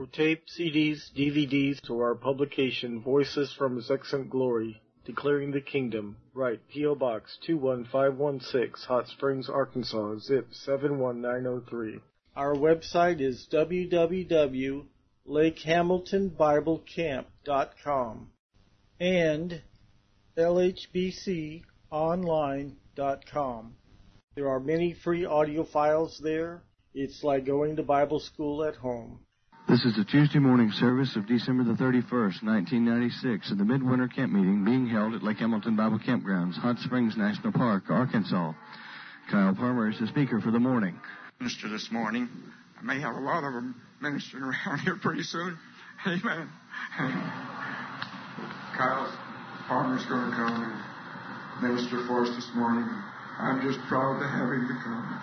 For tape, CDs, DVDs, to our publication, Voices from His Excellent Glory, Declaring the Kingdom, write P.O. Box 21516, Hot Springs, Arkansas, zip 71903. Our website is www.lakehamiltonbiblecamp.com and lhbconline.com. There are many free audio files there. It's like going to Bible school at home. This is the Tuesday morning service of December the 31st, 1996, of the midwinter camp meeting being held at Lake Hamilton Bible Campgrounds, Hot Springs National Park, Arkansas. Kyle Palmer is the speaker for the morning. Minister this morning. I may have a lot of them ministering around here pretty soon. Amen. Kyle Palmer's going to come and minister for us this morning. I'm just proud to have him to come.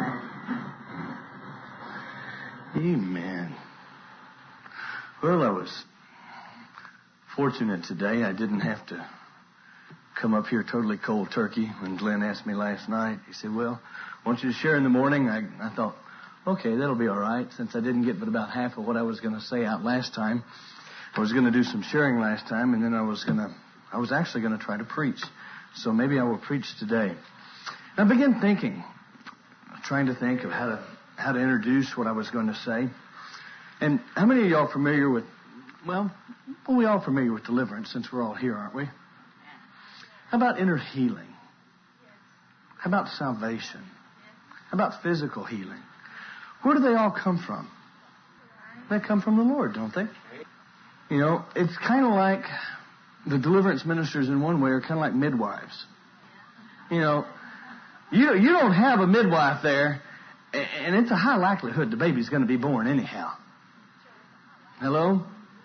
Amen. Amen. Well, I was fortunate today. I didn't have to come up here totally cold turkey. When Glenn asked me last night, he said, well, I want you to share in the morning. I thought, okay, that'll be all right, since I didn't get but about half of what I was going to say out last time. I was going to do some sharing last time, and then I was actually going to try to preach. So maybe I will preach today. And I began trying to think of how to introduce what I was going to say. And how many of y'all are familiar with, well, we all familiar with deliverance since we're all here, aren't we? How about inner healing? How about salvation? How about physical healing? Where do they all come from? They come from the Lord, don't they? You know, it's kind of like the deliverance ministers in one way are kind of like midwives. You know, you don't have a midwife there, and it's a high likelihood the baby's going to be born anyhow. Hello?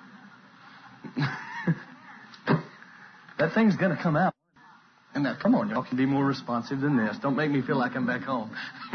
That thing's going to come out. And now, come on, y'all can be more responsive than this. Don't make me feel like I'm back home.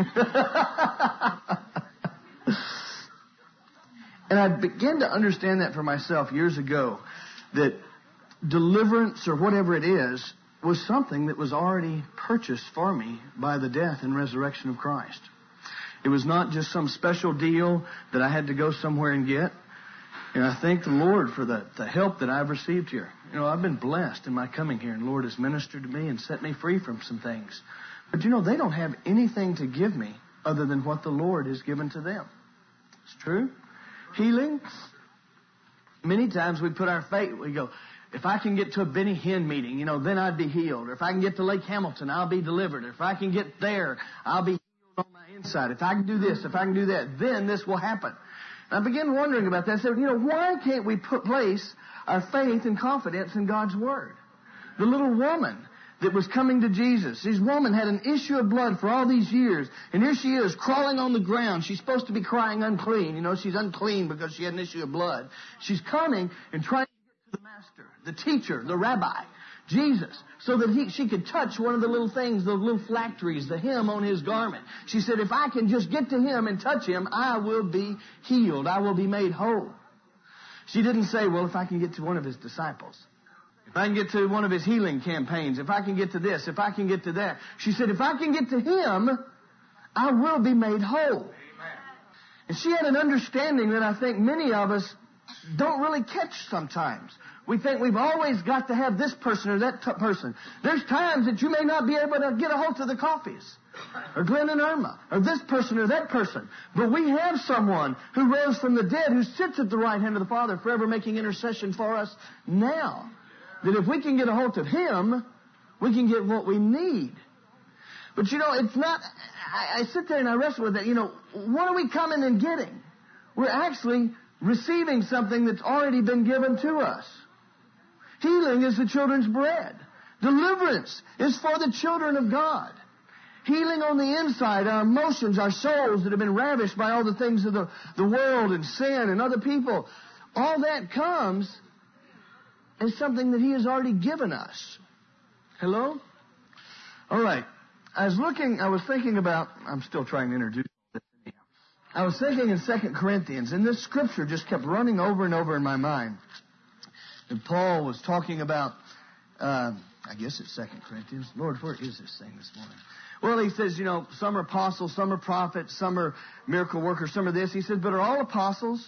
And I began to understand that for myself years ago, that deliverance or whatever it is was something that was already purchased for me by the death and resurrection of Christ. It was not just some special deal that I had to go somewhere and get. And I thank the Lord for the help that I've received here. You know, I've been blessed in my coming here, and the Lord has ministered to me and set me free from some things. But you know, they don't have anything to give me other than what the Lord has given to them. It's true. Healing. Many times we put our faith, we go, if I can get to a Benny Hinn meeting, you know, then I'd be healed. Or if I can get to Lake Hamilton, I'll be delivered. Or if I can get there, I'll be healed on my inside. If I can do this, if I can do that, then this will happen. And I began wondering about that. I said, you know, why can't we place our faith and confidence in God's Word? The little woman that was coming to Jesus. This woman had an issue of blood for all these years. And here she is crawling on the ground. She's supposed to be crying unclean. You know, she's unclean because she had an issue of blood. She's coming and trying to get to the master, the teacher, the rabbi, Jesus, so that she could touch one of the little things, the little phylacteries, the hem on his garment. She said, if I can just get to him and touch him, I will be healed. I will be made whole. She didn't say, well, if I can get to one of his disciples, if I can get to one of his healing campaigns, if I can get to this, if I can get to that. She said, if I can get to him, I will be made whole. Amen. And she had an understanding that I think many of us don't really catch sometimes. We think we've always got to have this person or that person. There's times that you may not be able to get a hold of the Coffees or Glenn and Irma or this person or that person. But we have someone who rose from the dead, who sits at the right hand of the Father, forever making intercession for us now. That if we can get a hold of him, we can get what we need. But you know, it's not, I sit there and I wrestle with that. You know, what are we coming and getting? We're actually receiving something that's already been given to us. Healing is the children's bread. Deliverance is for the children of God. Healing on the inside, our emotions, our souls that have been ravished by all the things of the world and sin and other people. All that comes as something that he has already given us. Hello? All right. I'm still trying to introduce this. I was thinking in 2 Corinthians, and this scripture just kept running over and over in my mind. And Paul was talking about, I guess it's 2 Corinthians. Lord, where is this thing this morning? Well, he says, you know, some are apostles, some are prophets, some are miracle workers, some are this. He said, but are all apostles?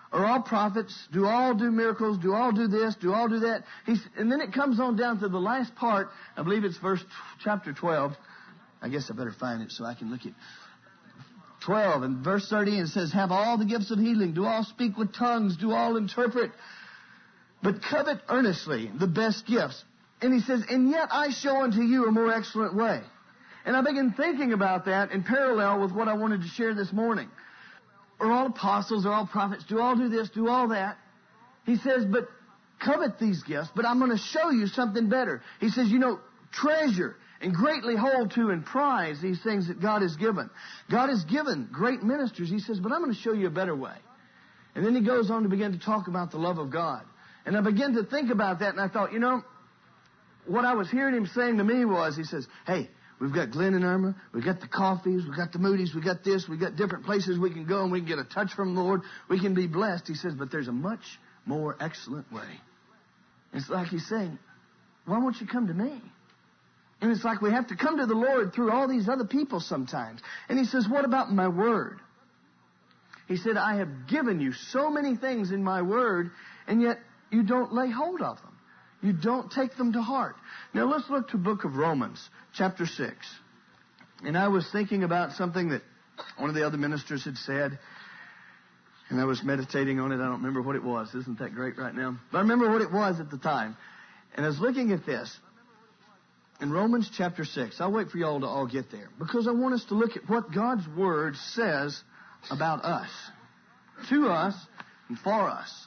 Are all prophets? Do all do miracles? Do all do this? Do all do that? And then it comes on down to the last part. I believe it's chapter 12. I guess I better find it so I can look at 12 and verse 30. It says, have all the gifts of healing. Do all speak with tongues. Do all interpret. But covet earnestly the best gifts. And he says, and yet I show unto you a more excellent way. And I began thinking about that in parallel with what I wanted to share this morning. Are all apostles, are all prophets, do all do this, do all that. He says, but covet these gifts, but I'm going to show you something better. He says, treasure and greatly hold to and prize these things that God has given. God has given great ministers. He says, but I'm going to show you a better way. And then he goes on to begin to talk about the love of God. And I began to think about that, and I thought, what I was hearing him saying to me was, he says, hey, we've got Glenn and Irma, we've got the Coffees, we've got the Moody's, we've got this, we've got different places we can go and we can get a touch from the Lord. We can be blessed. He says, but there's a much more excellent way. It's like he's saying, why won't you come to me? And it's like we have to come to the Lord through all these other people sometimes. And he says, what about my word? He said, I have given you so many things in my word, and yet you don't lay hold of them. You don't take them to heart. Now let's look to the book of Romans, chapter 6. And I was thinking about something that one of the other ministers had said, and I was meditating on it. I don't remember what it was. Isn't that great right now? But I remember what it was at the time. And I was looking at this. In Romans chapter 6, I'll wait for you all to all get there, because I want us to look at what God's Word says about us, to us, and for us.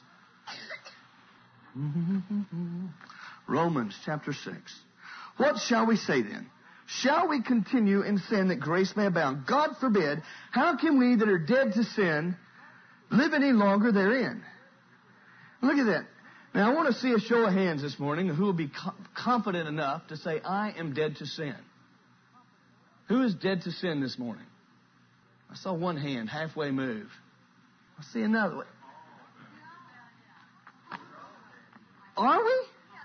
Romans chapter 6. What shall we say then? Shall we continue in sin that grace may abound? God forbid. How can we that are dead to sin live any longer therein? Look at that. Now I want to see a show of hands this morning who will be confident enough to say, I am dead to sin. Who is dead to sin this morning? I saw one hand halfway move. I see another one. Are we?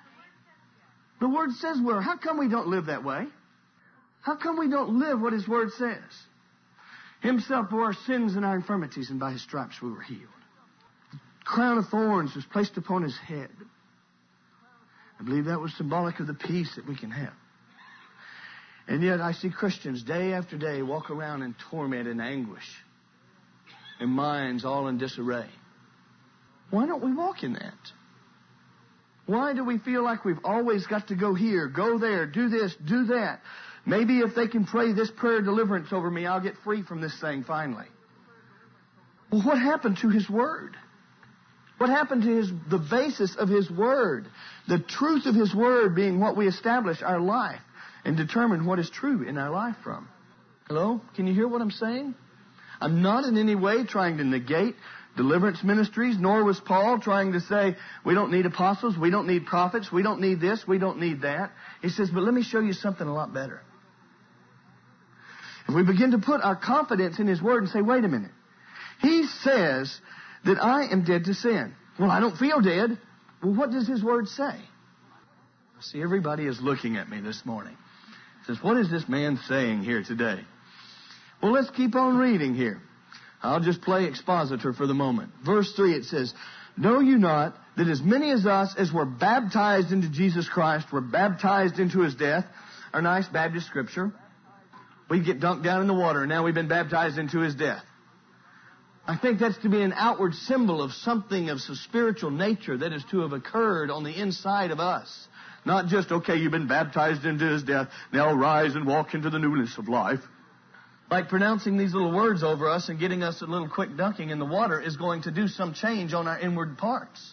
The Word says we're. How come we don't live that way? How come we don't live what His Word says? Himself bore our sins and our infirmities, and by His stripes we were healed. The crown of thorns was placed upon His head. I believe that was symbolic of the peace that we can have. And yet I see Christians day after day walk around in torment and anguish, and minds all in disarray. Why don't we walk in that? Why do we feel like we've always got to go here, go there, do this, do that? Maybe if they can pray this prayer of deliverance over me, I'll get free from this thing finally. Well, what happened to His Word? What happened to the basis of His Word? The truth of His Word being what we establish our life and determine what is true in our life from. Hello? Can you hear what I'm saying? I'm not in any way trying to negate deliverance ministries, nor was Paul trying to say, we don't need apostles, we don't need prophets, we don't need this, we don't need that. He says, but let me show you something a lot better. If we begin to put our confidence in His Word and say, wait a minute, He says that I am dead to sin. Well, I don't feel dead. Well, what does His Word say? I see everybody is looking at me this morning. Says, what is this man saying here today? Well, let's keep on reading here. I'll just play expositor for the moment. Verse 3, it says, know you not that as many as us as were baptized into Jesus Christ were baptized into His death? Our nice Baptist scripture. We get dunked down in the water, and now we've been baptized into His death. I think that's to be an outward symbol of something of some spiritual nature that is to have occurred on the inside of us. Not just, okay, you've been baptized into His death, now rise and walk into the newness of life. Like pronouncing these little words over us and getting us a little quick dunking in the water is going to do some change on our inward parts.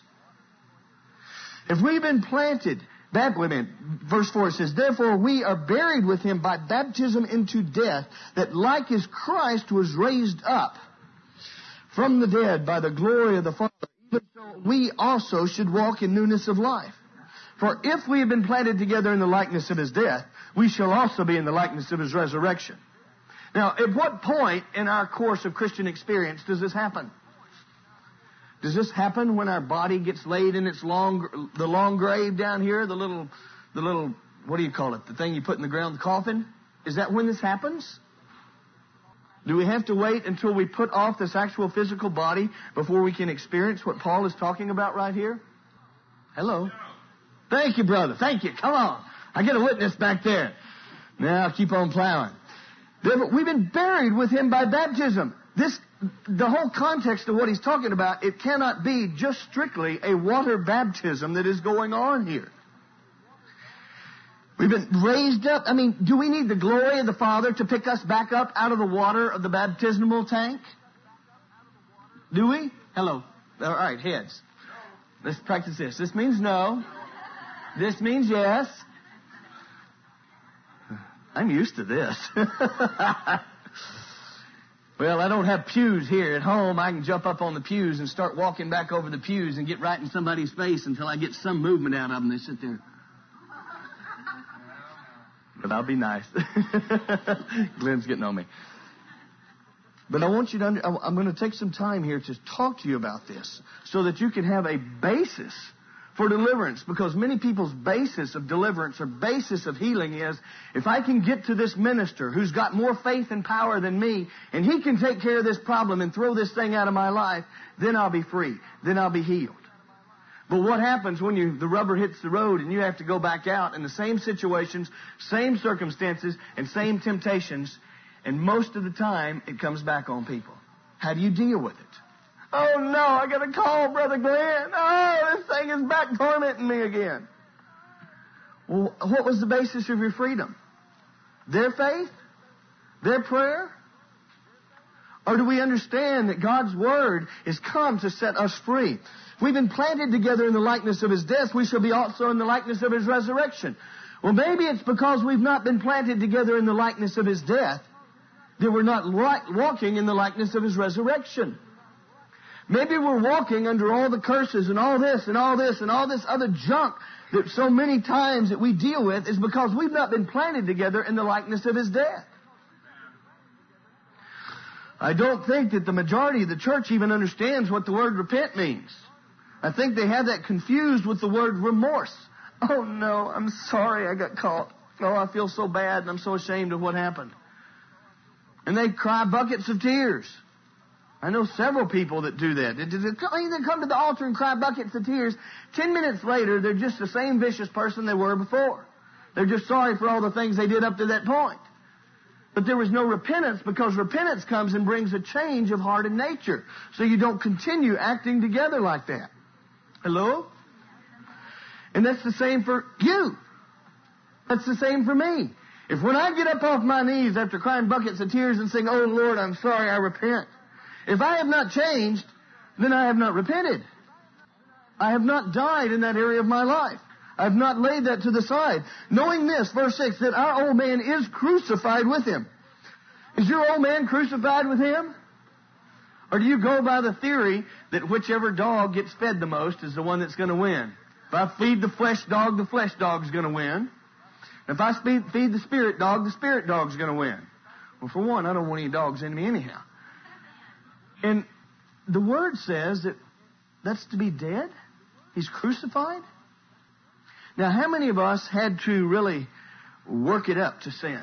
If we've been planted, verse 4 it says, therefore we are buried with Him by baptism into death, that like as Christ was raised up from the dead by the glory of the Father, even so we also should walk in newness of life. For if we have been planted together in the likeness of His death, we shall also be in the likeness of His resurrection. Now, at what point in our course of Christian experience does this happen? Does this happen when our body gets laid in the long grave down here, the little, what do you call it? The thing you put in the ground, the coffin? Is that when this happens? Do we have to wait until we put off this actual physical body before we can experience what Paul is talking about right here? Hello. Thank you, brother. Thank you. Come on. I get a witness back there. Now keep on plowing. We've been buried with him by baptism. The whole context of what he's talking about, it cannot be just strictly a water baptism that is going on here. We've been raised up. I mean, do we need the glory of the Father to pick us back up out of the water of the baptismal tank? Do we? Hello. All right, heads. Let's practice this. This means no. This means yes. I'm used to this. Well, I don't have pews here at home. I can jump up on the pews and start walking back over the pews and get right in somebody's face until I get some movement out of them. They sit there. But I'll be nice. Glenn's getting on me. But I want you to I'm going to take some time here to talk to you about this so that you can have a basis for deliverance, because many people's basis of deliverance or basis of healing is, if I can get to this minister who's got more faith and power than me, and he can take care of this problem and throw this thing out of my life, then I'll be free. Then I'll be healed. But what happens when the rubber hits the road and you have to go back out in the same situations, same circumstances, and same temptations, and most of the time it comes back on people? How do you deal with it? Oh, no, I got to call Brother Glenn. Oh, this thing is back tormenting me again. Well, what was the basis of your freedom? Their faith? Their prayer? Or do we understand that God's Word is come to set us free? We've been planted together in the likeness of His death. We shall be also in the likeness of His resurrection. Well, maybe it's because we've not been planted together in the likeness of His death that we're not walking in the likeness of His resurrection. Maybe we're walking under all the curses and all this and all this and all this other junk that so many times that we deal with is because we've not been planted together in the likeness of His death. I don't think that the majority of the church even understands what the word repent means. I think they have that confused with the word remorse. Oh, no, I'm sorry I got caught. Oh, I feel so bad and I'm so ashamed of what happened. And they cry buckets of tears. I know several people that do that. They come to the altar and cry buckets of tears. 10 minutes later, they're just the same vicious person they were before. They're just sorry for all the things they did up to that point. But there was no repentance, because repentance comes and brings a change of heart and nature. So you don't continue acting together like that. Hello? And that's the same for you. That's the same for me. If when I get up off my knees after crying buckets of tears and saying, "Oh, Lord, I'm sorry, I repent," if I have not changed, then I have not repented. I have not died in that area of my life. I have not laid that to the side. Knowing this, verse 6, that our old man is crucified with Him. Is your old man crucified with Him? Or do you go by the theory that whichever dog gets fed the most is the one that's going to win? If I feed the flesh dog's going to win. If I feed the spirit dog's going to win. Well, for one, I don't want any dogs in me anyhow. And the Word says that that's to be dead. He's crucified. Now, how many of us had to really work it up to sin?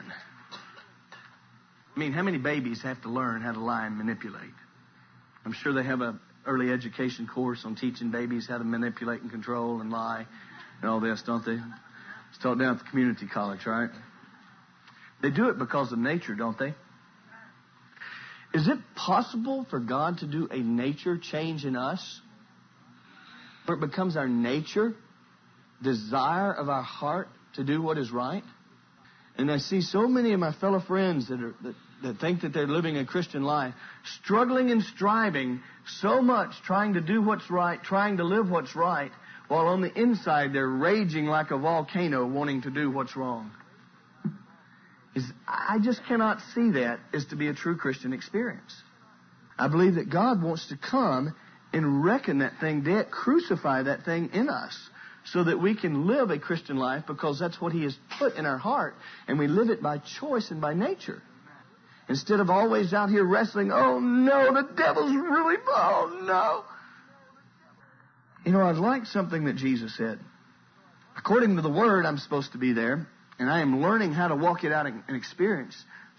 I mean, how many babies have to learn how to lie and manipulate? I'm sure they have an early education course on teaching babies how to manipulate and control and lie and all this, don't they? It's taught down at the community college, right? They do it because of nature, don't they? Is it possible for God to do a nature change in us? Where it becomes our nature, desire of our heart to do what is right? And I see so many of my fellow friends that think that they're living a Christian life, struggling and striving so much, trying to do what's right, trying to live what's right, while on the inside they're raging like a volcano wanting to do what's wrong. I just cannot see that as to be a true Christian experience. I believe that God wants to come and reckon that thing dead, crucify that thing in us, so that we can live a Christian life, because that's what He has put in our heart, and we live it by choice and by nature. Instead of always out here wrestling, "Oh no, the devil's really, oh no." You know, I like something that Jesus said. According to the Word, I'm supposed to be there, and I am learning how to walk it out and experience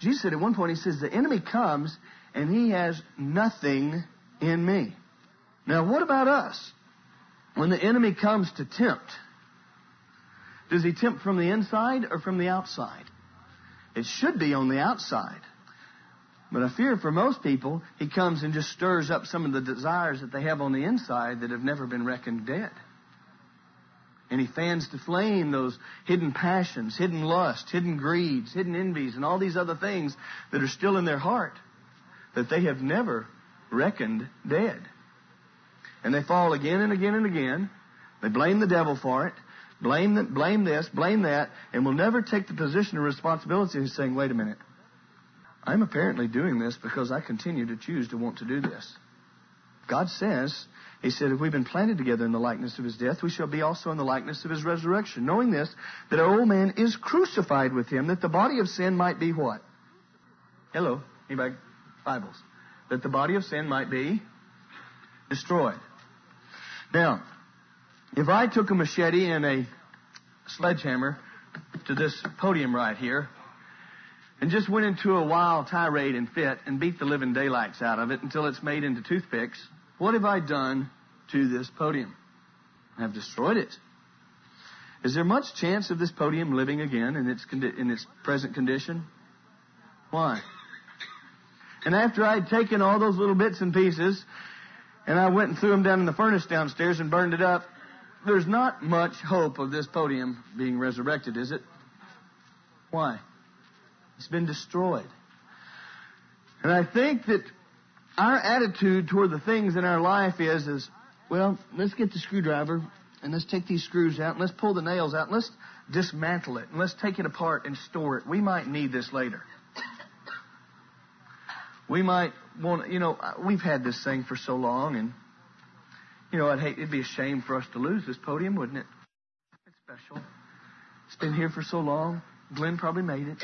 Jesus said at one point, he says, the enemy comes and he has nothing in me. Now, what about us? When the enemy comes to tempt, does he tempt from the inside or from the outside? It should be on the outside. But I fear for most people, he comes and just stirs up some of the desires that they have on the inside that have never been reckoned dead. And he fans to flame those hidden passions, hidden lusts, hidden greeds, hidden envies, and all these other things that are still in their heart that they have never reckoned dead. And they fall again and again and again. They blame the devil for it, blame this, blame that, and will never take the position of responsibility of saying, wait a minute, I'm apparently doing this because I continue to choose to want to do this. God says, he said, if we've been planted together in the likeness of his death, we shall be also in the likeness of his resurrection. Knowing this, that our old man is crucified with him, that the body of sin might be what? Hello, anybody? Bibles. That the body of sin might be destroyed. Now, if I took a machete and a sledgehammer to this podium right here, and just went into a wild tirade and fit and beat the living daylights out of it until it's made into toothpicks, what have I done to this podium? I've destroyed it. Is there much chance of this podium living again in its present condition? Why? And after I'd taken all those little bits and pieces, and I went and threw them down in the furnace downstairs and burned it up, there's not much hope of this podium being resurrected, is it? Why? It's been destroyed. And I think that our attitude toward the things in our life is, well, let's get the screwdriver and let's take these screws out and let's pull the nails out and let's dismantle it and let's take it apart and store it. We might need this later. We might want, we've had this thing for so long, and, it'd be a shame for us to lose this podium, wouldn't it? It's special. It's been here for so long. Glenn probably made it.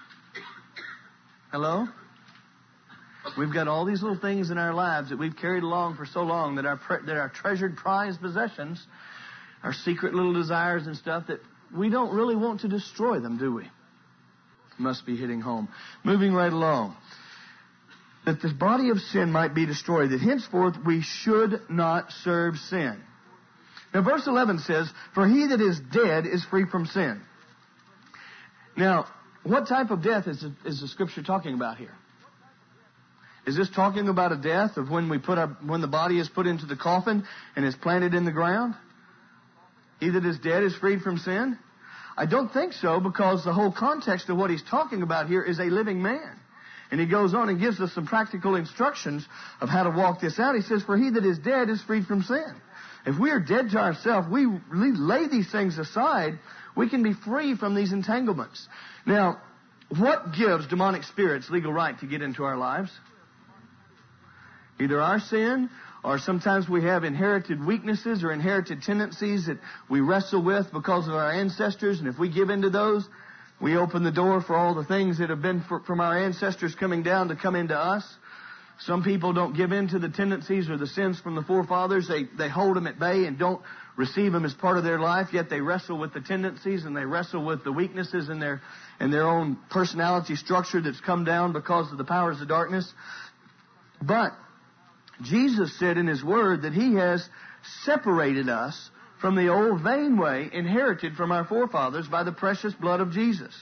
Hello? We've got all these little things in our lives that we've carried along for so long that our treasured prized possessions, our secret little desires and stuff, that we don't really want to destroy them, do we? Must be hitting home. Moving right along. That the body of sin might be destroyed, that henceforth we should not serve sin. Now verse 11 says, for he that is dead is free from sin. Now, what type of death is the Scripture talking about here? Is this talking about a death of when the body is put into the coffin and is planted in the ground? He that is dead is freed from sin? I don't think so, because the whole context of what he's talking about here is a living man. And he goes on and gives us some practical instructions of how to walk this out. He says, for he that is dead is freed from sin. If we are dead to ourselves, we lay these things aside, we can be free from these entanglements. Now, what gives demonic spirits legal right to get into our lives? Either our sin, or sometimes we have inherited weaknesses or inherited tendencies that we wrestle with because of our ancestors, and if we give in to those, we open the door for all the things that have been from our ancestors coming down to come into us. Some people don't give in to the tendencies or the sins from the forefathers. They hold them at bay and don't receive them as part of their life, yet they wrestle with the tendencies and they wrestle with the weaknesses in their own personality structure that's come down because of the powers of darkness. But Jesus said in His Word that He has separated us from the old vain way inherited from our forefathers by the precious blood of Jesus.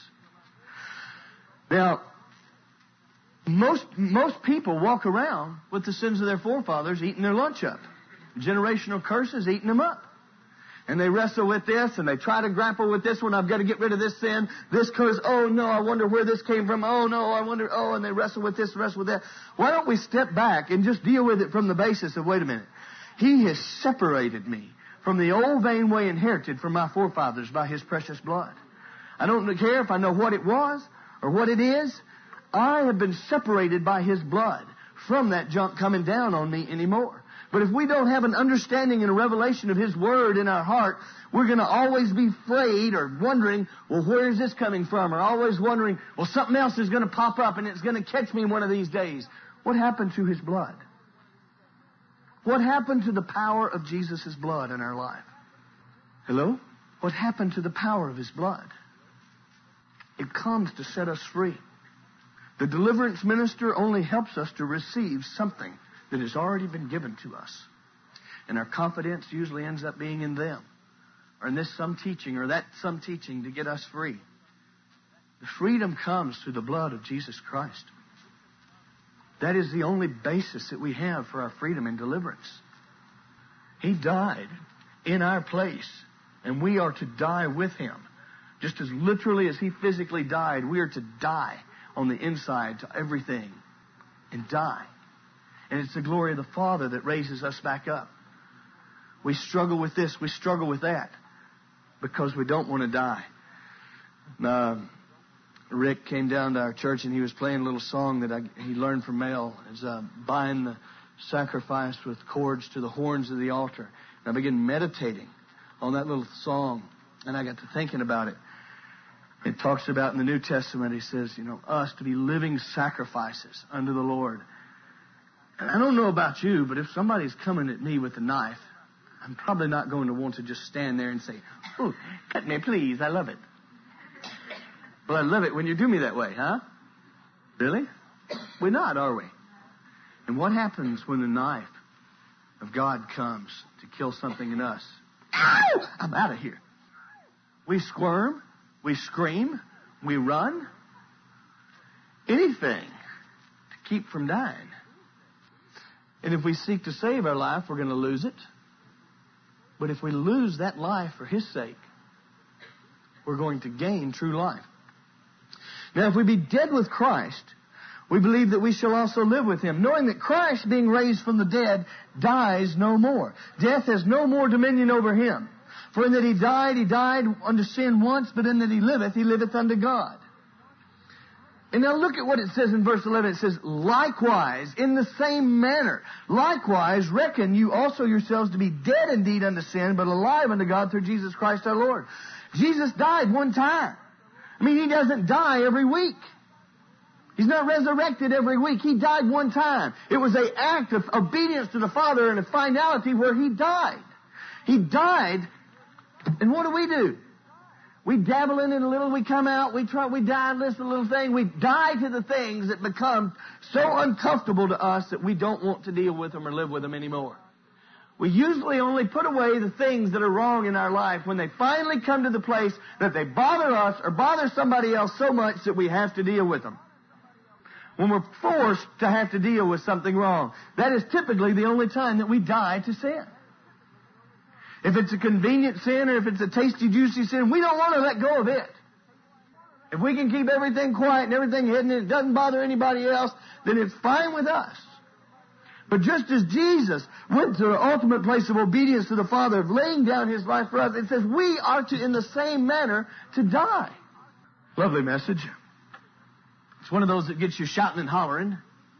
Now, most people walk around with the sins of their forefathers eating their lunch up. Generational curses eating them up. And they wrestle with this, and they try to grapple with this one. I've got to get rid of this sin. This curse, oh no, I wonder where this came from. Oh no, I wonder, and they wrestle with this, wrestle with that. Why don't we step back and just deal with it from the basis of, wait a minute, He has separated me from the old vain way inherited from my forefathers by His precious blood. I don't care if I know what it was or what it is. I have been separated by His blood from that junk coming down on me anymore. But if we don't have an understanding and a revelation of His Word in our heart, we're going to always be afraid or wondering, well, where is this coming from? Or always wondering, well, something else is going to pop up and it's going to catch me one of these days. What happened to His blood? What happened to the power of Jesus' blood in our life? Hello? What happened to the power of His blood? It comes to set us free. The deliverance minister only helps us to receive something that has already been given to us. And our confidence usually ends up being in them, or in this some teaching, or that some teaching to get us free. The freedom comes through the blood of Jesus Christ. That is the only basis that we have for our freedom and deliverance. He died in our place, and we are to die with Him. Just as literally as He physically died, we are to die on the inside to everything and die. And it's the glory of the Father that raises us back up. We struggle with this, we struggle with that, because we don't want to die. Rick came down to our church and he was playing a little song that he learned from Mel. It's bind the sacrifice with cords to the horns of the altar. And I began meditating on that little song, and I got to thinking about it. It talks about in the New Testament, he says, us to be living sacrifices unto the Lord. And I don't know about you, but if somebody's coming at me with a knife, I'm probably not going to want to just stand there and say, "Oh, cut me, please. I love it." Well, I love it when you do me that way, huh? Really? We're not, are we? And what happens when the knife of God comes to kill something in us? Ow! I'm out of here. We squirm. We scream. We run. Anything to keep from dying. And if we seek to save our life, we're going to lose it. But if we lose that life for His sake, we're going to gain true life. Now, if we be dead with Christ, we believe that we shall also live with Him, knowing that Christ, being raised from the dead, dies no more. Death has no more dominion over Him. For in that He died unto sin once, but in that He liveth unto God. And now look at what it says in verse 11. It says, likewise, in the same manner, likewise reckon you also yourselves to be dead indeed unto sin, but alive unto God through Jesus Christ our Lord. Jesus died one time. He doesn't die every week. He's not resurrected every week. He died one time. It was an act of obedience to the Father and a finality where He died. He died, and what do? We dabble in it a little, we come out, we die this little thing. We die to the things that become so uncomfortable to us that we don't want to deal with them or live with them anymore. We usually only put away the things that are wrong in our life when they finally come to the place that they bother us or bother somebody else so much that we have to deal with them. When we're forced to have to deal with something wrong, that is typically the only time that we die to sin. If it's a convenient sin or if it's a tasty, juicy sin, we don't want to let go of it. If we can keep everything quiet and everything hidden and it doesn't bother anybody else, then it's fine with us. But just as Jesus went to the ultimate place of obedience to the Father, of laying down His life for us, it says we are to, in the same manner, to die. Lovely message. It's one of those that gets you shouting and hollering.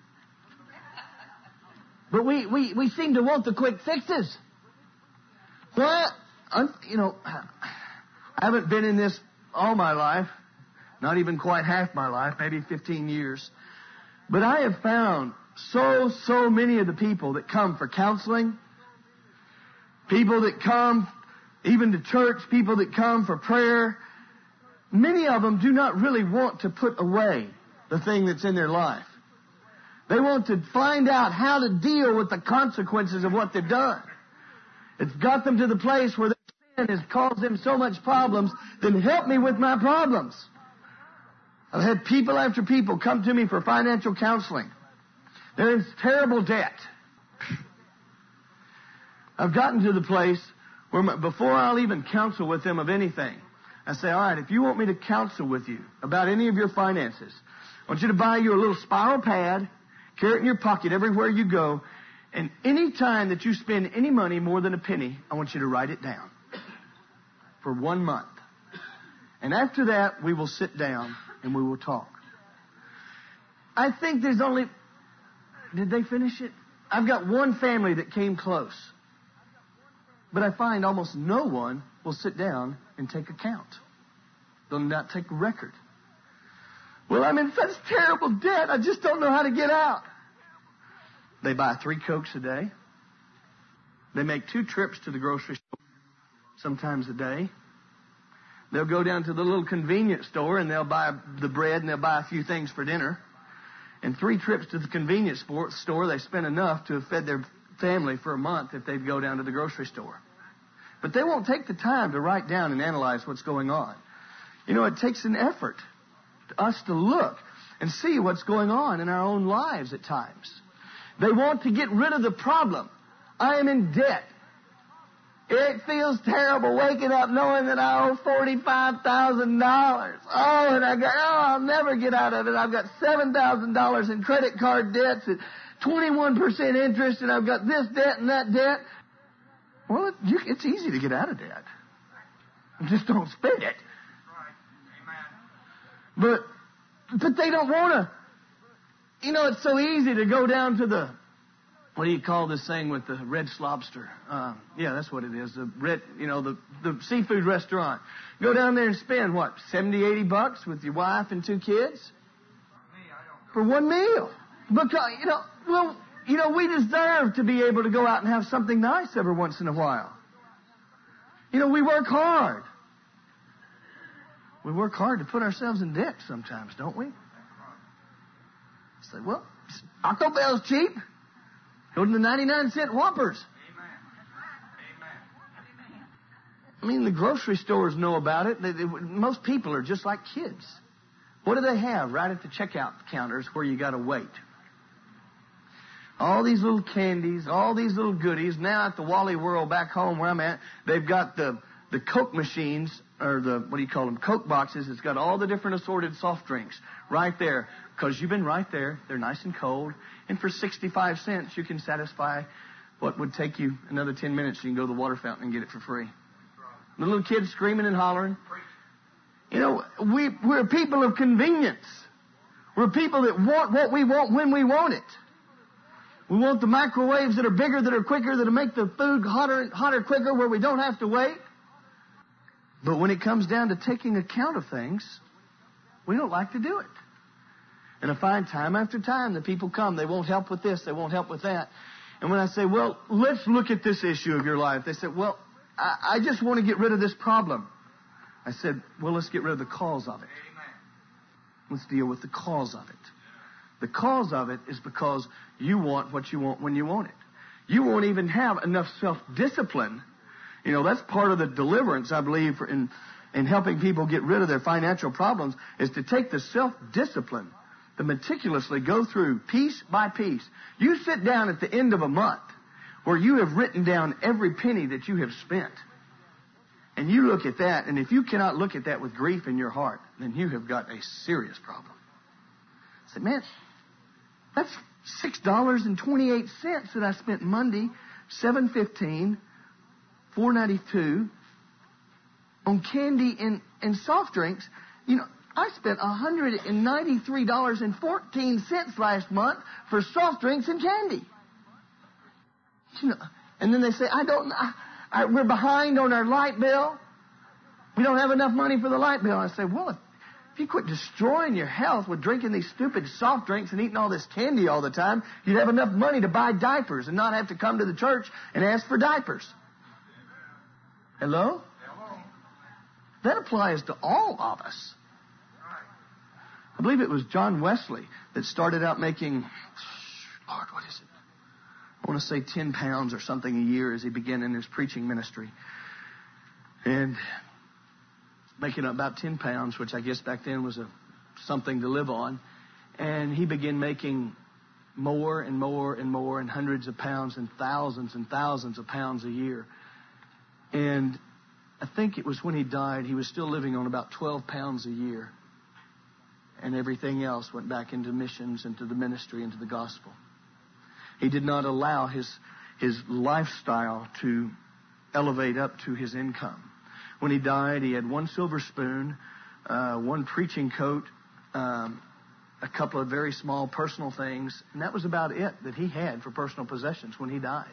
But we seem to want the quick fixes. Well, I haven't been in this all my life, not even quite half my life, maybe 15 years. But I have found so many of the people that come for counseling, people that come even to church, people that come for prayer, many of them do not really want to put away the thing that's in their life. They want to find out how to deal with the consequences of what they've done. It's got them to the place where their sin has caused them so much problems, then help me with my problems. I've had people after people come to me for financial counseling. They're in terrible debt. I've gotten to the place where before I'll even counsel with them of anything, I say, all right, if you want me to counsel with you about any of your finances, I want you to buy you a little spiral pad, carry it in your pocket everywhere you go, and any time that you spend any money more than a penny, I want you to write it down for 1 month. And after that, we will sit down and we will talk. I think there's only... Did they finish it? I've got one family that came close. But I find almost no one will sit down and take account. They'll not take a record. Well, I'm in such terrible debt, I just don't know how to get out. They buy 3 Cokes a day. They make 2 trips to the grocery store, sometimes a day. They'll go down to the little convenience store and they'll buy the bread and they'll buy a few things for dinner. And 3 trips to the convenience store, they spent enough to have fed their family for a month if they'd go down to the grocery store. But they won't take the time to write down and analyze what's going on. You know, it takes an effort to us to look and see what's going on in our own lives at times. They want to get rid of the problem. I am in debt. It feels terrible waking up knowing that I owe $45,000. And I'll never get out of it. I've got $7,000 in credit card debts at 21% interest, and I've got this debt and that debt. Well, it's easy to get out of debt. Just don't spend it. But they don't want to. You know, it's so easy to go down to the, what do you call this thing with the Red Lobster? Yeah, that's what it is. The seafood restaurant. Go down there and spend, what, $70, $80 with your wife and 2 kids? For one meal. Because, we deserve to be able to go out and have something nice every once in a while. We work hard. We work hard to put ourselves in debt sometimes, don't we? Say, well, Taco Bell's cheap. Go to the 99-cent Whoppers. I mean, the grocery stores know about it. Most people are just like kids. What do they have right at the checkout counters where you got to wait? All these little candies, all these little goodies. Now at the Wally World back home where I'm at, they've got the Coke machines, or Coke boxes. It's got all the different assorted soft drinks right there. Because you've been right there. They're nice and cold. And for 65 cents, you can satisfy what would take you another 10 minutes. You can go to the water fountain and get it for free. The little kids screaming and hollering. We're people of convenience. We're people that want what we want when we want it. We want the microwaves that are bigger, that are quicker, that'll make the food hotter quicker, where we don't have to wait. But when it comes down to taking account of things, we don't like to do it. And I find time after time the people come. They won't help with this. They won't help with that. And when I say, well, let's look at this issue of your life, they said, well, I just want to get rid of this problem. I said, well, let's get rid of the cause of it. Let's deal with the cause of it. The cause of it is because you want what you want when you want it. You won't even have enough self-discipline. That's part of the deliverance, I believe, in helping people get rid of their financial problems, is to take the self-discipline to meticulously go through piece by piece. You sit down at the end of a month where you have written down every penny that you have spent. And you look at that, and if you cannot look at that with grief in your heart, then you have got a serious problem. I said, man, that's $6.28 that I spent Monday, $7.15, $4.92 on candy and soft drinks. I spent $193.14 last month for soft drinks and candy. And then they say, we're behind on our light bill. We don't have enough money for the light bill. I say, well, if you quit destroying your health with drinking these stupid soft drinks and eating all this candy all the time, you'd have enough money to buy diapers and not have to come to the church and ask for diapers. Hello? That applies to all of us. I believe it was John Wesley that started out making, Lord, what is it? I want to say 10 pounds or something a year as he began in his preaching ministry. And making about 10 pounds, which I guess back then was something to live on. And he began making more and more and more, and hundreds of pounds and thousands of pounds a year. And I think it was when he died, he was still living on about 12 pounds a year. And everything else went back into missions, into the ministry, into the gospel. He did not allow his lifestyle to elevate up to his income. When he died, he had one silver spoon, one preaching coat, a couple of very small personal things, and that was about it that he had for personal possessions when he died.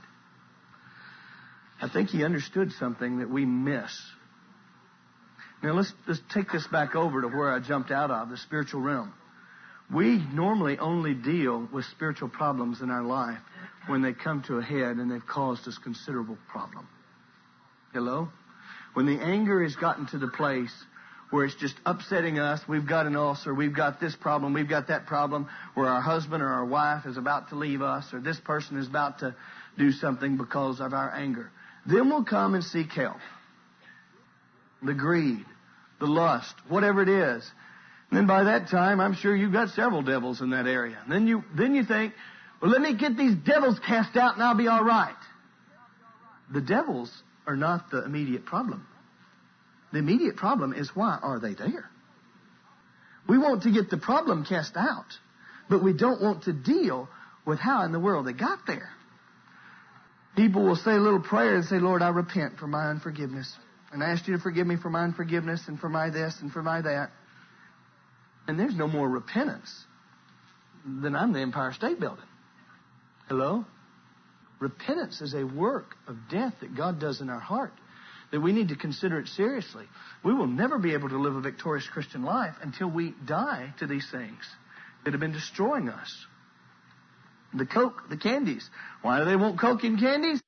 I think he understood something that we miss. Now let's take this back over to where I jumped out of, the spiritual realm. We normally only deal with spiritual problems in our life when they come to a head and they've caused us considerable problem. Hello? When the anger has gotten to the place where it's just upsetting us. We've got an ulcer. We've got this problem. We've got that problem where our husband or our wife is about to leave us, or this person is about to do something because of our anger. Then we'll come and seek help. The greed, the lust, whatever it is. And then by that time, I'm sure you've got several devils in that area. And then you think, well, let me get these devils cast out and I'll be all right. The devils are not the immediate problem. The immediate problem is, why are they there? We want to get the problem cast out, but we don't want to deal with how in the world they got there. People will say a little prayer and say, Lord, I repent for my unforgiveness. And I ask you to forgive me for my unforgiveness and for my this and for my that. And there's no more repentance than I'm the Empire State Building. Hello? Repentance is a work of death that God does in our heart, that we need to consider it seriously. We will never be able to live a victorious Christian life until we die to these things that have been destroying us. The Coke, the candies. Why do they want Coke in candies?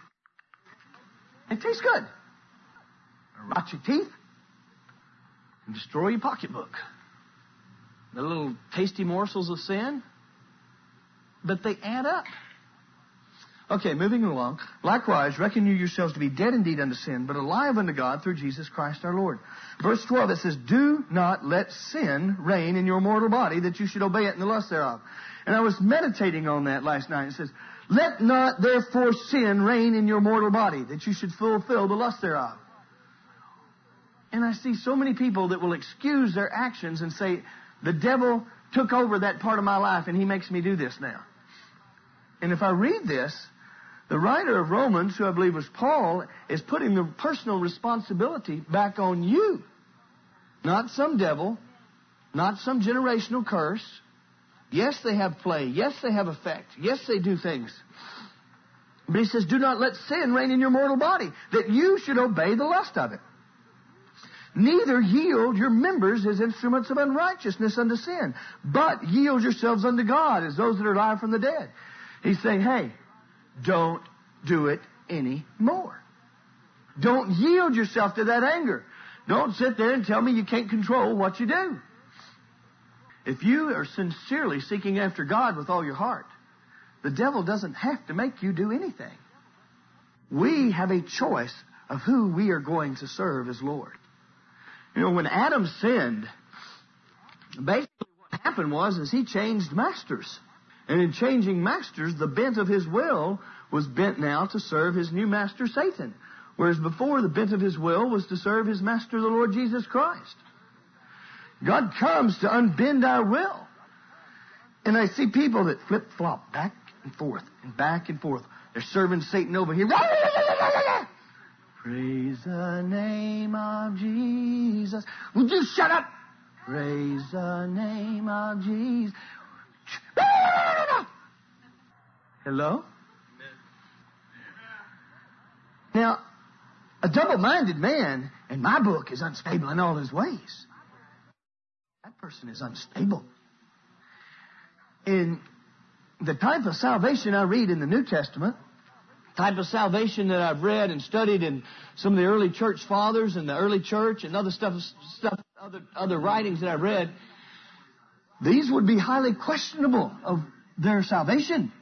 It tastes good. It'll rot your teeth and destroy your pocketbook. The little tasty morsels of sin, but they add up. Okay, moving along. Likewise, reckon you yourselves to be dead indeed unto sin, but alive unto God through Jesus Christ our Lord. Verse 12, it says, do not let sin reign in your mortal body, that you should obey it in the lust thereof. And I was meditating on that last night. It says, let not therefore sin reign in your mortal body, that you should fulfill the lust thereof. And I see so many people that will excuse their actions and say, the devil took over that part of my life and he makes me do this now. And if I read this, the writer of Romans, who I believe was Paul, is putting the personal responsibility back on you. Not some devil, not some generational curse. Yes, they have play. Yes, they have effect. Yes, they do things. But he says, do not let sin reign in your mortal body, that you should obey the lust of it. Neither yield your members as instruments of unrighteousness unto sin, but yield yourselves unto God as those that are alive from the dead. He's saying, hey, don't do it anymore. Don't yield yourself to that anger. Don't sit there and tell me you can't control what you do. If you are sincerely seeking after God with all your heart, the devil doesn't have to make you do anything. We have a choice of who we are going to serve as Lord. You know, when Adam sinned, basically what happened was he changed masters. And in changing masters, the bent of his will was bent now to serve his new master, Satan. Whereas before, the bent of his will was to serve his master, the Lord Jesus Christ. God comes to unbend our will. And I see people that flip-flop back and forth and back and forth. They're serving Satan over here. Praise the name of Jesus. Would you shut up? Praise the name of Jesus. Hello? Now, a double-minded man, in my book, is unstable in all his ways. That person is unstable. In the type of salvation I read in the New Testament, type of salvation that I've read and studied in some of the early church fathers and the early church and other writings that I've read, these would be highly questionable of their salvation.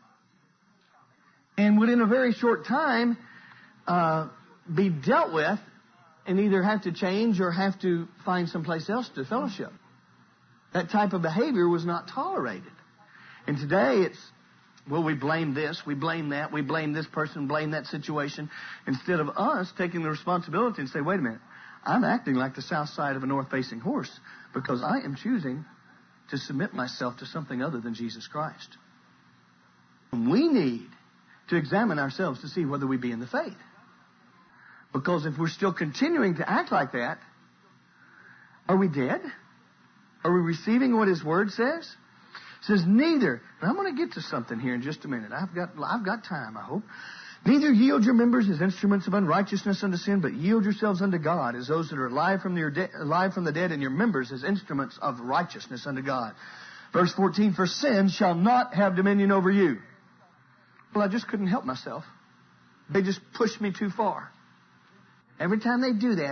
And would in a very short time be dealt with and either have to change or have to find someplace else to fellowship. That type of behavior was not tolerated. And today it's, well, we blame this, we blame that, we blame this person, blame that situation, instead of us taking the responsibility and say, wait a minute, I'm acting like the south side of a north-facing horse because I am choosing to submit myself to something other than Jesus Christ. And we need to examine ourselves to see whether we be in the faith. Because if we're still continuing to act like that, are we dead? Are we receiving what His Word says? It says, neither, and I'm going to get to something here in just a minute. I've got time, I hope. Neither yield your members as instruments of unrighteousness unto sin, but yield yourselves unto God as those that are alive from the dead, and your members as instruments of righteousness unto God. Verse 14, for sin shall not have dominion over you. Well, I just couldn't help myself. They just pushed me too far. Every time they do that,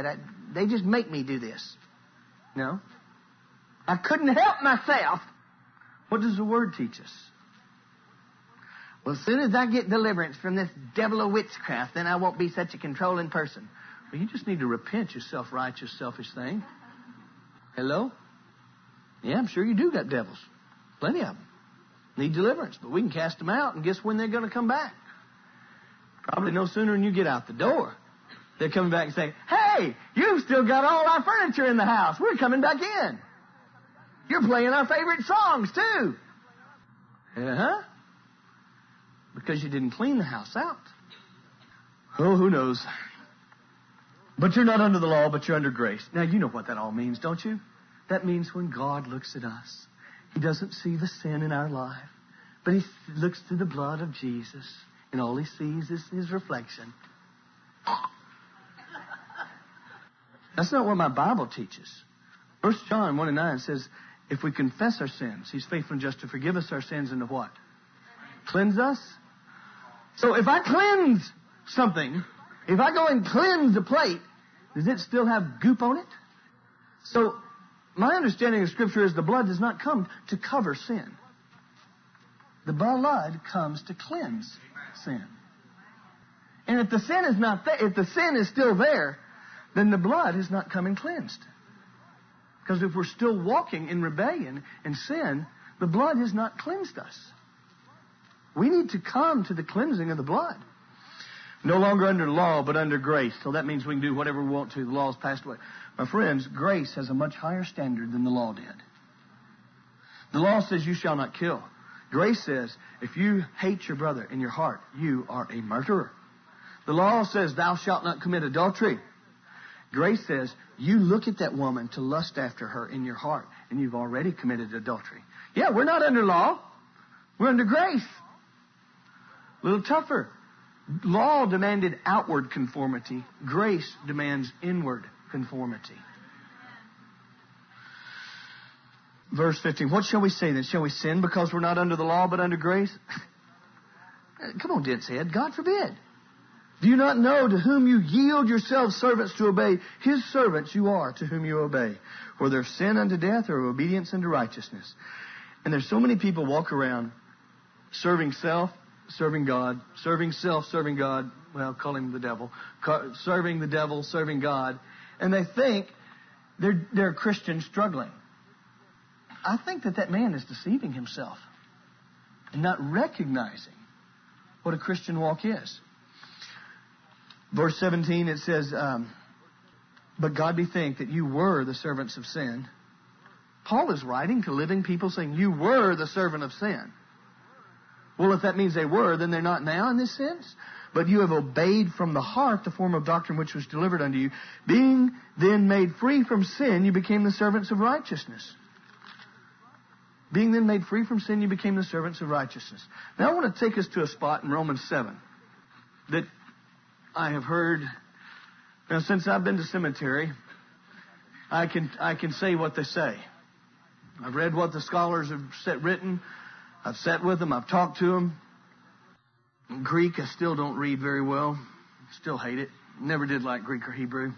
they just make me do this. No. I couldn't help myself. What does the Word teach us? Well, as soon as I get deliverance from this devil of witchcraft, then I won't be such a controlling person. Well, you just need to repent, you self-righteous, selfish thing. Hello? Yeah, I'm sure you do got devils. Plenty of them. Need deliverance, but we can cast them out, and guess when they're going to come back? Probably no sooner than you get out the door. They're coming back and saying, hey, you've still got all our furniture in the house. We're coming back in. You're playing our favorite songs, too. Uh-huh. Because you didn't clean the house out. Oh, who knows? But you're not under the law, but you're under grace. Now, you know what that all means, don't you? That means when God looks at us, He doesn't see the sin in our life, but He looks through the blood of Jesus, and all He sees is His reflection. That's not what my Bible teaches. 1 John 1:9 says, if we confess our sins, He's faithful and just to forgive us our sins and to what? Cleanse us. So if I cleanse something, if I go and cleanse a plate, does it still have goop on it? So my understanding of Scripture is the blood does not come to cover sin. The blood comes to cleanse sin. And if the sin is not there, if the sin is still there, then the blood is not coming cleansed. Because if we're still walking in rebellion and sin, the blood has not cleansed us. We need to come to the cleansing of the blood. No longer under law, but under grace. So that means we can do whatever we want to. The law has passed away. My friends, grace has a much higher standard than the law did. The law says you shall not kill. Grace says if you hate your brother in your heart, you are a murderer. The law says thou shalt not commit adultery. Grace says you look at that woman to lust after her in your heart, and you've already committed adultery. Yeah, we're not under law. We're under grace. A little tougher. Law demanded outward conformity. Grace demands inward conformity. Verse 15. What shall we say then? Shall we sin because we're not under the law but under grace? Come on, Dent's head. God forbid. Do you not know to whom you yield yourselves servants to obey? His servants you are to whom you obey. Whether sin unto death or obedience unto righteousness. And there's so many people walk around serving self, serving God, serving self, serving God. Well, call him the devil. Serving the devil, serving God. And they think they're Christians struggling. I think that man is deceiving himself and not recognizing what a Christian walk is. Verse 17, it says, but God bethink that you were the servants of sin. Paul is writing to living people saying, you were the servant of sin. Well, if that means they were, then they're not now in this sense. But you have obeyed from the heart the form of doctrine which was delivered unto you. Being then made free from sin, you became the servants of righteousness. Being then made free from sin, you became the servants of righteousness. Now I want to take us to a spot in Romans 7 that I have heard. Now, since I've been to seminary, I can say what they say. I've read what the scholars have written. I've sat with them. I've talked to them. In Greek, I still don't read very well. Still hate it. Never did like Greek or Hebrew.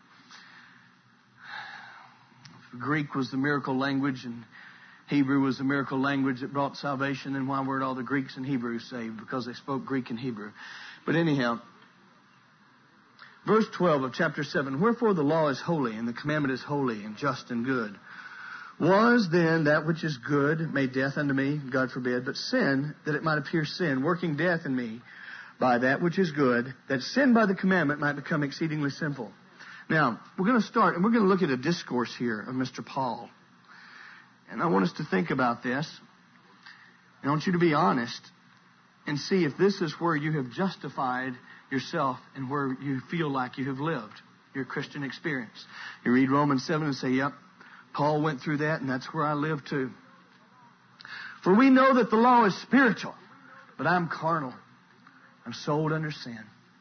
Greek was the miracle language, and Hebrew was the miracle language that brought salvation. And why weren't all the Greeks and Hebrews saved? Because they spoke Greek and Hebrew. But anyhow, verse 12 of chapter 7, wherefore the law is holy, and the commandment is holy, and just and good. Was then that which is good made death unto me? God forbid. But sin, that it might appear sin, working death in me by that which is good, that sin by the commandment might become exceedingly sinful. Now, we're going to start, and we're going to look at a discourse here of Mr. Paul. And I want us to think about this. I want you to be honest and see if this is where you have justified yourself and where you feel like you have lived your Christian experience. You read Romans 7 and say, yep, Paul went through that, and that's where I live too. For we know that the law is spiritual, but I'm carnal. I'm sold under sin.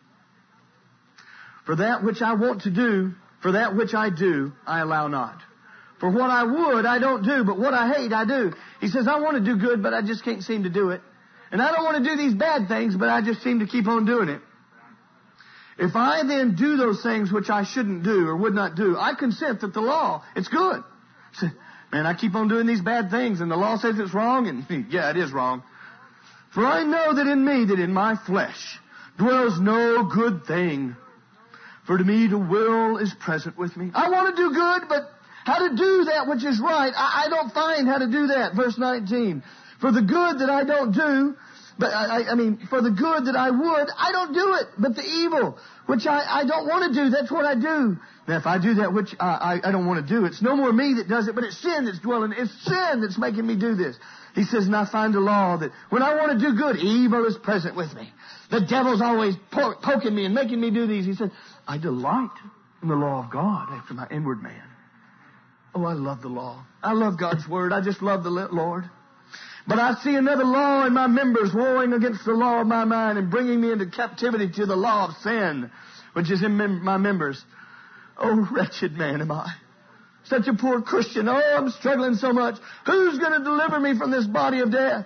For that which I want to do, for that which I do, I allow not. For what I would, I don't do, but what I hate, I do. He says, I want to do good, but I just can't seem to do it. And I don't want to do these bad things, but I just seem to keep on doing it. If I then do those things which I shouldn't do or would not do, I consent that the law, it's good. Man, I keep on doing these bad things and the law says it's wrong, and yeah, it is wrong. For I know that in me, that in my flesh, dwells no good thing. For to me the will is present with me. I want to do good, but how to do that which is right, I don't find how to do that. Verse 19. For the good that I don't do, but for the good that I would, I don't do it. But the evil, which I don't want to do, that's what I do. Now, if I do that which I don't want to do, it's no more me that does it, but it's sin that's dwelling. It's sin that's making me do this. He says, and I find a law that when I want to do good, evil is present with me. The devil's always poking me and making me do these. He said, I delight in the law of God after my inward man. Oh, I love the law. I love God's Word. I just love the Lord. But I see another law in my members, warring against the law of my mind and bringing me into captivity to the law of sin, which is in my members. Oh, wretched man am I. Such a poor Christian. Oh, I'm struggling so much. Who's going to deliver me from this body of death?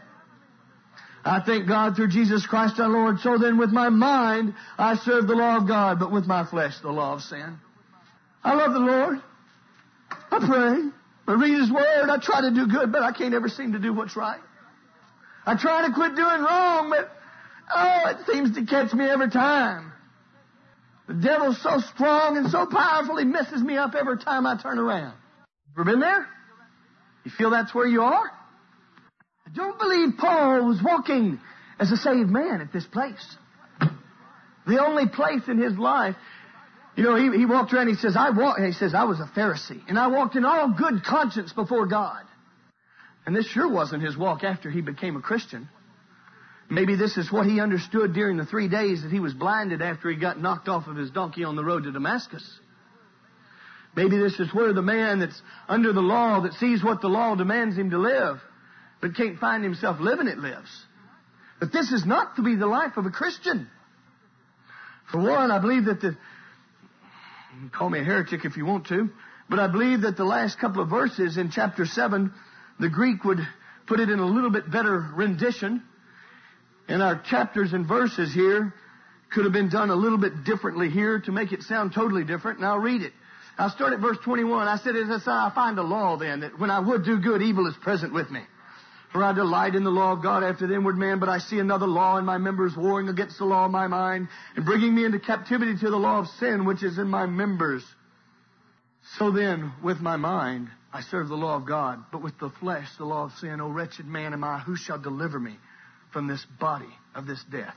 I thank God through Jesus Christ our Lord. So then with my mind, I serve the law of God, but with my flesh, the law of sin. I love the Lord. I pray. I read His Word. I try to do good, but I can't ever seem to do what's right. I try to quit doing wrong, but it seems to catch me every time. The devil's so strong and so powerful, he messes me up every time I turn around. Ever been there? You feel that's where you are? I don't believe Paul was walking as a saved man at this place. The only place in his life, he walked around, he says, I was a Pharisee, and I walked in all good conscience before God. And this sure wasn't his walk after he became a Christian. Maybe this is what he understood during the 3 days that he was blinded after he got knocked off of his donkey on the road to Damascus. Maybe this is where the man that's under the law, that sees what the law demands him to live, but can't find himself living it, lives. But this is not to be the life of a Christian. For one, I believe that you can call me a heretic if you want to, but I believe that the last couple of verses in chapter 7, the Greek would put it in a little bit better rendition. And our chapters and verses here could have been done a little bit differently here to make it sound totally different. And I'll read it. I'll start at verse 21. I said, I find a law then, that when I would do good, evil is present with me. For I delight in the law of God after the inward man, but I see another law in my members, warring against the law of my mind, and bringing me into captivity to the law of sin, which is in my members. So then, with my mind, I serve the law of God, but with the flesh, the law of sin. O wretched man am I, who shall deliver me from this body of this death?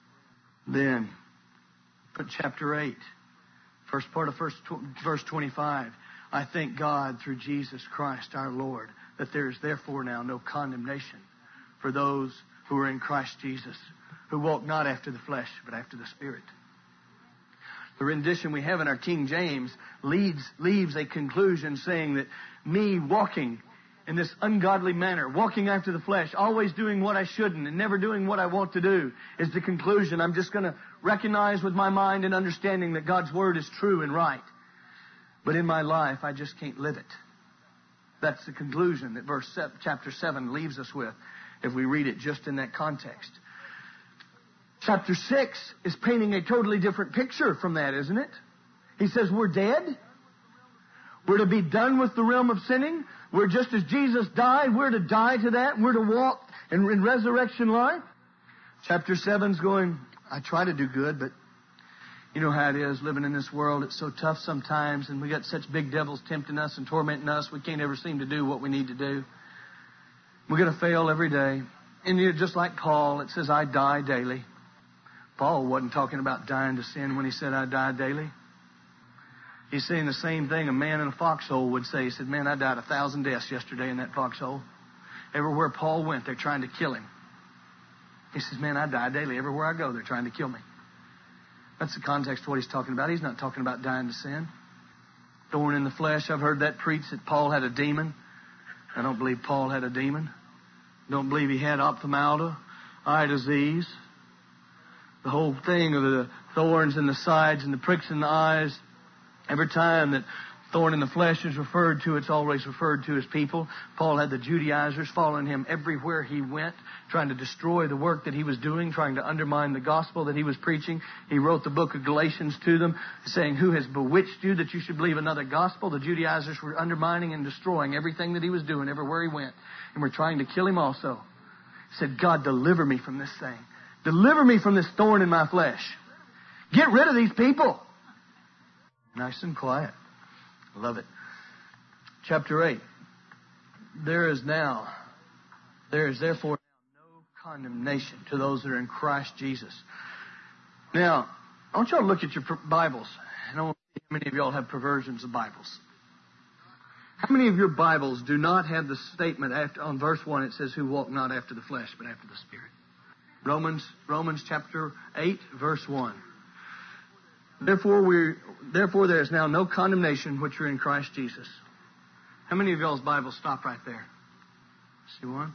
Then, put chapter 8, first part of verse 25. I thank God through Jesus Christ our Lord, that there is therefore now no condemnation for those who are in Christ Jesus, who walk not after the flesh, but after the Spirit. The rendition we have in our King James leaves a conclusion saying that me walking in this ungodly manner, walking after the flesh, always doing what I shouldn't and never doing what I want to do, is the conclusion. I'm just going to recognize with my mind and understanding that God's Word is true and right. But in my life, I just can't live it. That's the conclusion that chapter 7 leaves us with if we read it just in that context. Chapter 6 is painting a totally different picture from that, isn't it? He says we're dead. We're to be done with the realm of sinning. We're just as Jesus died, we're to die to that. We're to walk in resurrection life. Chapter 7's going, I try to do good, but you know how it is living in this world. It's so tough sometimes, and we got such big devils tempting us and tormenting us. We can't ever seem to do what we need to do. We're going to fail every day. And just like Paul, it says, I die daily. Paul wasn't talking about dying to sin when he said, I die daily. He's saying the same thing a man in a foxhole would say. He said, man, I died 1,000 deaths yesterday in that foxhole. Everywhere Paul went, they're trying to kill him. He says, man, I die daily. Everywhere I go, they're trying to kill me. That's the context of what he's talking about. He's not talking about dying to sin. Thorn in the flesh. I've heard that preached that Paul had a demon. I don't believe Paul had a demon. Don't believe he had ophthalmia, eye disease. The whole thing of the thorns in the sides and the pricks in the eyes. Every time that Thorn in the flesh is referred to, it's always referred to as people. Paul had the Judaizers following him everywhere he went, trying to destroy the work that he was doing, trying to undermine the gospel that he was preaching. He wrote the book of Galatians to them, saying, who has bewitched you that you should believe another gospel? The Judaizers were undermining and destroying everything that he was doing, everywhere he went, and were trying to kill him also. He said, God, deliver me from this thing. Deliver me from this thorn in my flesh. Get rid of these people. Nice and quiet. Love it. Chapter 8. There is therefore no condemnation to those that are in Christ Jesus. Now, I want y'all to look at your Bibles. And I want to see how many of y'all have perversions of Bibles. How many of your Bibles do not have the statement on verse 1, it says, who walk not after the flesh, but after the Spirit? Romans chapter 8, verse 1. Therefore there is now no condemnation which are in Christ Jesus. How many of y'all's Bibles stop right there? See one?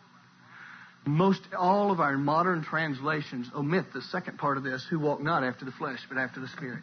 All of our modern translations omit the second part of this, who walk not after the flesh, but after the Spirit.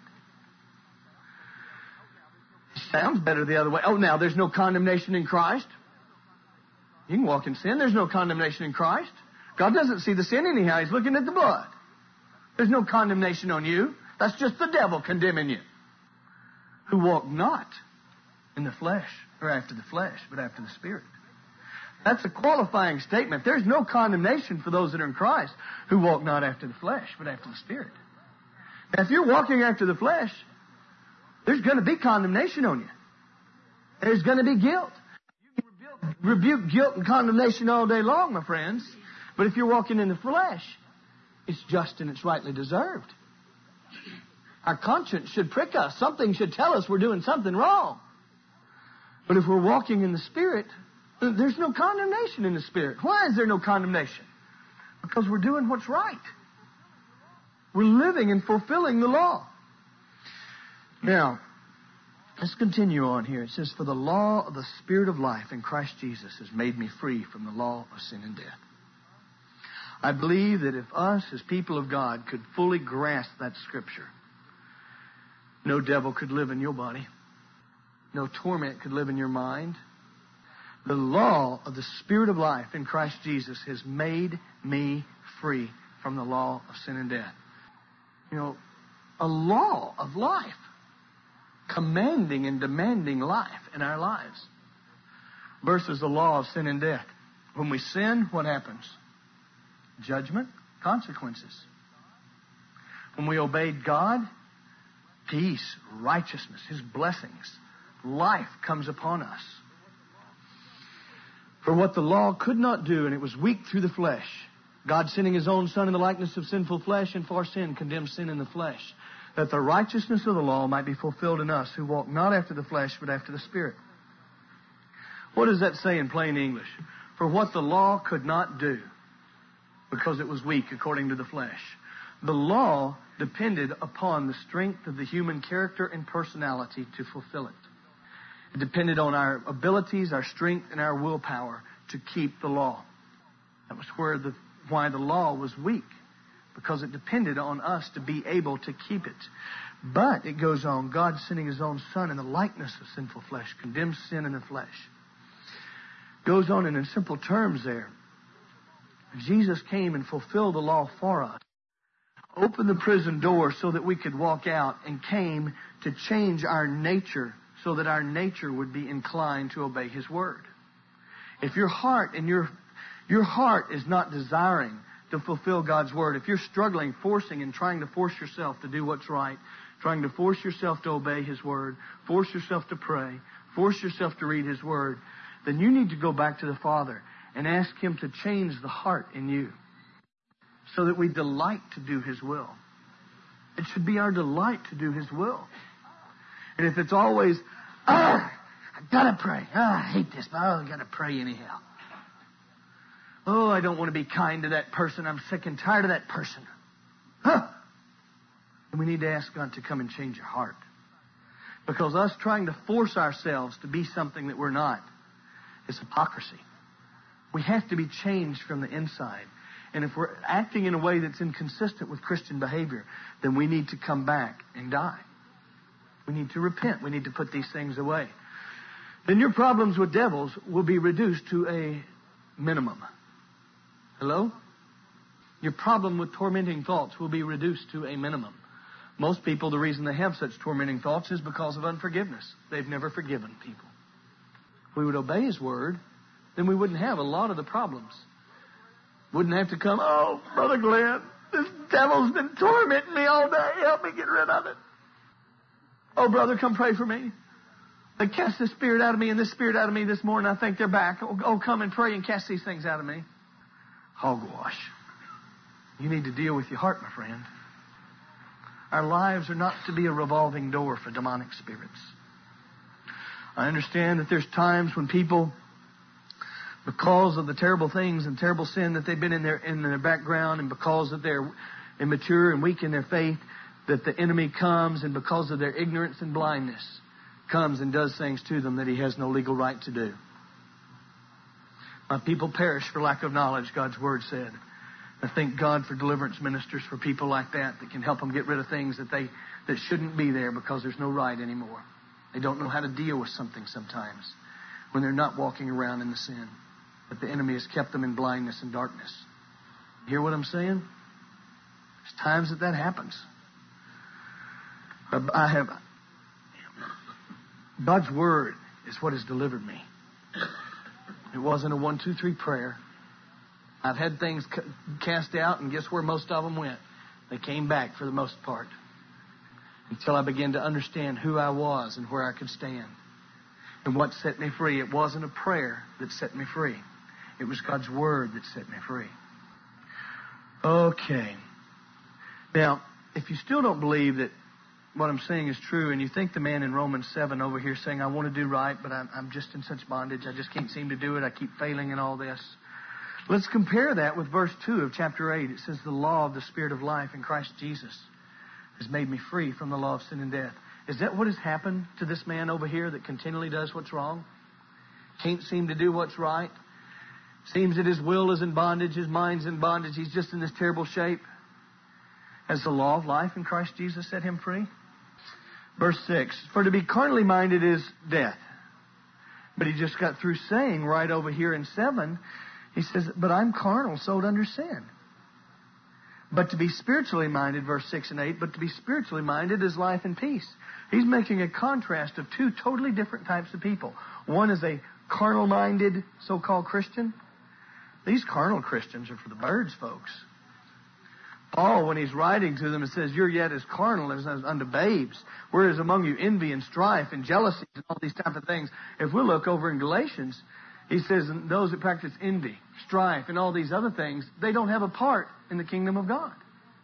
Sounds better the other way. Oh, now there's no condemnation in Christ. You can walk in sin. There's no condemnation in Christ. God doesn't see the sin anyhow. He's looking at the blood. There's no condemnation on you. That's just the devil condemning you. Who walk not in the flesh, or after the flesh, but after the Spirit. That's a qualifying statement. There's no condemnation for those that are in Christ who walk not after the flesh, but after the Spirit. Now, if you're walking after the flesh, there's going to be condemnation on you. There's going to be guilt. You can rebuke guilt and condemnation all day long, my friends. But if you're walking in the flesh, it's just and it's rightly deserved. Our conscience should prick us. Something should tell us we're doing something wrong. But if we're walking in the Spirit, there's no condemnation in the Spirit. Why is there no condemnation? Because we're doing what's right. We're living and fulfilling the law. Now, let's continue on here. It says, for the law of the Spirit of life in Christ Jesus has made me free from the law of sin and death. I believe that if us as people of God could fully grasp that Scripture, no devil could live in your body. No torment could live in your mind. The law of the Spirit of life in Christ Jesus has made me free from the law of sin and death. You know, a law of life. Commanding and demanding life in our lives. Versus the law of sin and death. When we sin, what happens? Judgment, consequences. When we obeyed God, peace, righteousness, His blessings, life comes upon us. For what the law could not do, and it was weak through the flesh, God sending His own Son in the likeness of sinful flesh, and for sin condemned sin in the flesh, that the righteousness of the law might be fulfilled in us who walk not after the flesh, but after the Spirit. What does that say in plain English? For what the law could not do, because it was weak according to the flesh. The law depended upon the strength of the human character and personality to fulfill it. It depended on our abilities, our strength, and our willpower to keep the law. That was why the law was weak, because it depended on us to be able to keep it. But it goes on, God sending His own Son in the likeness of sinful flesh, condemns sin in the flesh. Goes on, and in simple terms there, Jesus came and fulfilled the law for us. Opened the prison door so that we could walk out, and came to change our nature so that our nature would be inclined to obey His word. If your heart and your heart is not desiring to fulfill God's word, if you're struggling, forcing and trying to force yourself to do what's right, trying to force yourself to obey His word, force yourself to pray, force yourself to read His word, then you need to go back to the Father and ask Him to change the heart in you so that we delight to do His will. It should be our delight to do His will. And if it's always, I gotta pray. I hate this, but I gotta pray anyhow. Oh, I don't want to be kind to that person. I'm sick and tired of that person. And we need to ask God to come and change your heart. Because us trying to force ourselves to be something that we're not is hypocrisy. We have to be changed from the inside. And if we're acting in a way that's inconsistent with Christian behavior, then we need to come back and die. We need to repent. We need to put these things away. Then your problems with devils will be reduced to a minimum. Hello? Your problem with tormenting thoughts will be reduced to a minimum. Most people, the reason they have such tormenting thoughts is because of unforgiveness. They've never forgiven people. If we would obey His Word, then we wouldn't have a lot of the problems. Wouldn't have to come, oh, Brother Glenn, this devil's been tormenting me all day. Help me get rid of it. Oh, brother, come pray for me. They cast this spirit out of me and this spirit out of me this morning. I think they're back. Oh, come and pray and cast these things out of me. Hogwash. You need to deal with your heart, my friend. Our lives are not to be a revolving door for demonic spirits. I understand that there's times when people, because of the terrible things and terrible sin that they've been in their background, and because of their immature and weak in their faith, that the enemy comes, and because of their ignorance and blindness, comes and does things to them that he has no legal right to do. My people perish for lack of knowledge, God's Word said. I thank God for deliverance ministers, for people like that can help them get rid of things that shouldn't be there because there's no right anymore. They don't know how to deal with something sometimes when they're not walking around in the sin. But the enemy has kept them in blindness and darkness. You hear what I'm saying? There's times that happens. God's Word is what has delivered me. It wasn't a 1, 2, 3 prayer. I've had things cast out, and guess where most of them went? They came back for the most part. Until I began to understand who I was and where I could stand. And what set me free. It wasn't a prayer that set me free. It was God's Word that set me free. Okay. Now, if you still don't believe that what I'm saying is true, and you think the man in Romans 7 over here saying, I want to do right, but I'm just in such bondage, I just can't seem to do it, I keep failing in all this. Let's compare that with verse 2 of chapter 8. It says, the law of the Spirit of life in Christ Jesus has made me free from the law of sin and death. Is that what has happened to this man over here that continually does what's wrong? Can't seem to do what's right? Seems that his will is in bondage, his mind's in bondage, he's just in this terrible shape. Has the law of life in Christ Jesus set him free? Verse 6, for to be carnally minded is death. But he just got through saying right over here in 7, he says, but I'm carnal, sold under sin. But to be spiritually minded, verse 6 and 8, but to be spiritually minded is life and peace. He's making a contrast of two totally different types of people. One is a carnal-minded so-called Christian. These carnal Christians are for the birds, folks. Paul, when he's writing to them, it says, you're yet as carnal as unto babes, whereas among you envy and strife and jealousy and all these type of things. If we look over in Galatians, he says, those that practice envy, strife, and all these other things, they don't have a part in the kingdom of God.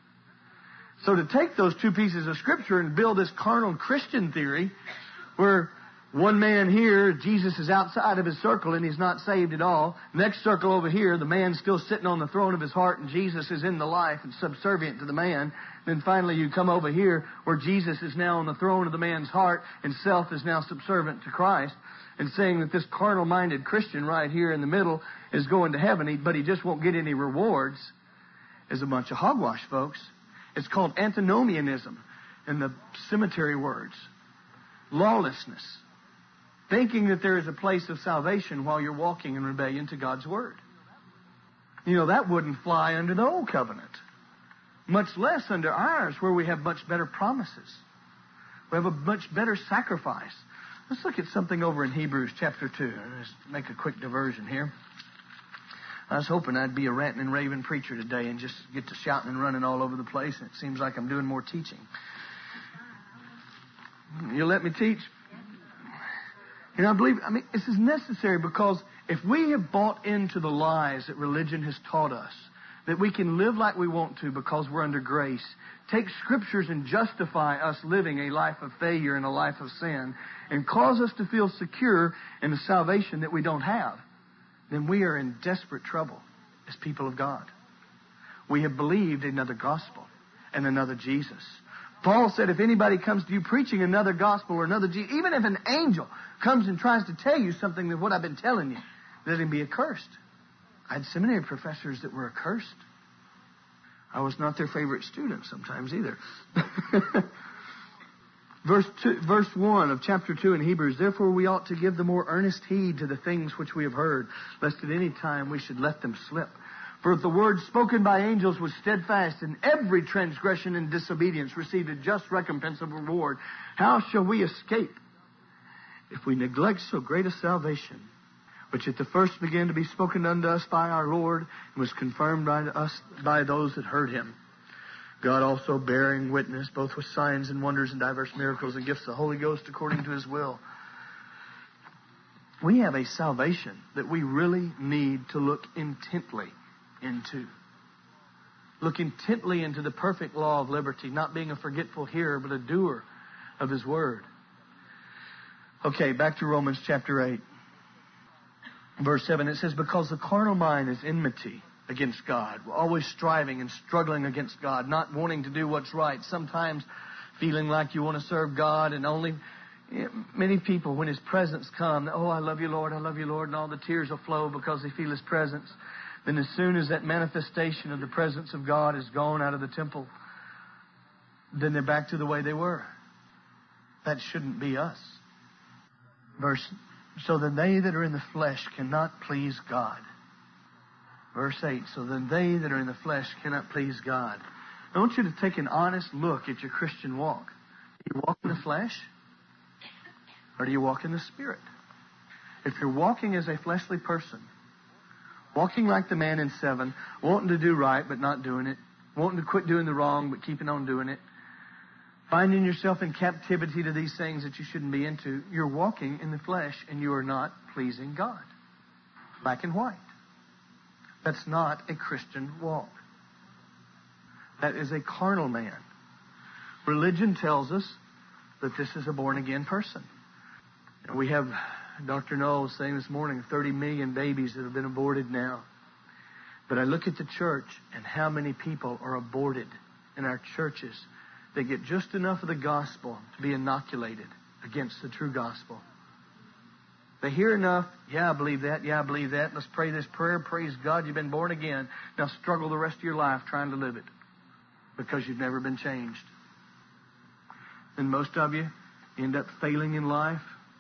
So to take those two pieces of Scripture and build this carnal Christian theory, where one man here, Jesus is outside of his circle and he's not saved at all. Next circle over here, the man's still sitting on the throne of his heart and Jesus is in the life and subservient to the man. Then finally you come over here where Jesus is now on the throne of the man's heart and self is now subservient to Christ. And saying that this carnal-minded Christian right here in the middle is going to heaven, but he just won't get any rewards, is a bunch of hogwash, folks. It's called antinomianism in the cemetery words. Lawlessness. Thinking that there is a place of salvation while you're walking in rebellion to God's Word. You know, that wouldn't fly under the old covenant. Much less under ours, where we have much better promises. We have a much better sacrifice. Let's look at something over in Hebrews chapter 2. Let's make a quick diversion here. I was hoping I'd be a ranting and raving preacher today and just get to shouting and running all over the place. And it seems like I'm doing more teaching. You'll let me teach? And I believe, this is necessary because if we have bought into the lies that religion has taught us, that we can live like we want to because we're under grace, take Scriptures and justify us living a life of failure and a life of sin, and cause us to feel secure in the salvation that we don't have, then we are in desperate trouble as people of God. We have believed another gospel and another Jesus. Paul said if anybody comes to you preaching another gospel or another Jesus, even if an angel comes and tries to tell you something of what I've been telling you, let him be accursed. I had seminary professors that were accursed. I was not their favorite student sometimes either. Verse 1 of chapter 2 in Hebrews, therefore we ought to give the more earnest heed to the things which we have heard, lest at any time we should let them slip. For if the word spoken by angels was steadfast, and every transgression and disobedience received a just recompense of reward, how shall we escape if we neglect so great a salvation, which at the first began to be spoken unto us by our Lord, and was confirmed by us by those that heard him? God also bearing witness, both with signs and wonders and diverse miracles and gifts of the Holy Ghost according to his will. We have a salvation that we really need to look intently into. Look intently into the perfect law of liberty, not being a forgetful hearer, but a doer of his word. Okay, back to Romans chapter 8. Verse 7, it says, because the carnal mind is enmity against God. We're always striving and struggling against God, not wanting to do what's right. Sometimes feeling like you want to serve God, and only many people, when his presence comes, oh, I love you, Lord, and all the tears will flow because they feel his presence. Then as soon as that manifestation of the presence of God is gone out of the temple, then they're back to the way they were. That shouldn't be us. So then they that are in the flesh cannot please God. Verse 8, so then they that are in the flesh cannot please God. I want you to take an honest look at your Christian walk. Do you walk in the flesh? Or do you walk in the Spirit? If you're walking as a fleshly person, walking like the man in 7, wanting to do right but not doing it, wanting to quit doing the wrong but keeping on doing it, finding yourself in captivity to these things that you shouldn't be into, you're walking in the flesh and you are not pleasing God. Black and white. That's not a Christian walk. That is a carnal man. Religion tells us that this is a born-again person. And we have, Dr. Noel was saying this morning, 30 million babies that have been aborted now. But I look at the church and how many people are aborted in our churches. They get just enough of the gospel to be inoculated against the true gospel. They hear enough, yeah, I believe that, let's pray this prayer, praise God, you've been born again. Now struggle the rest of your life trying to live it because you've never been changed. And most of you end up failing in life.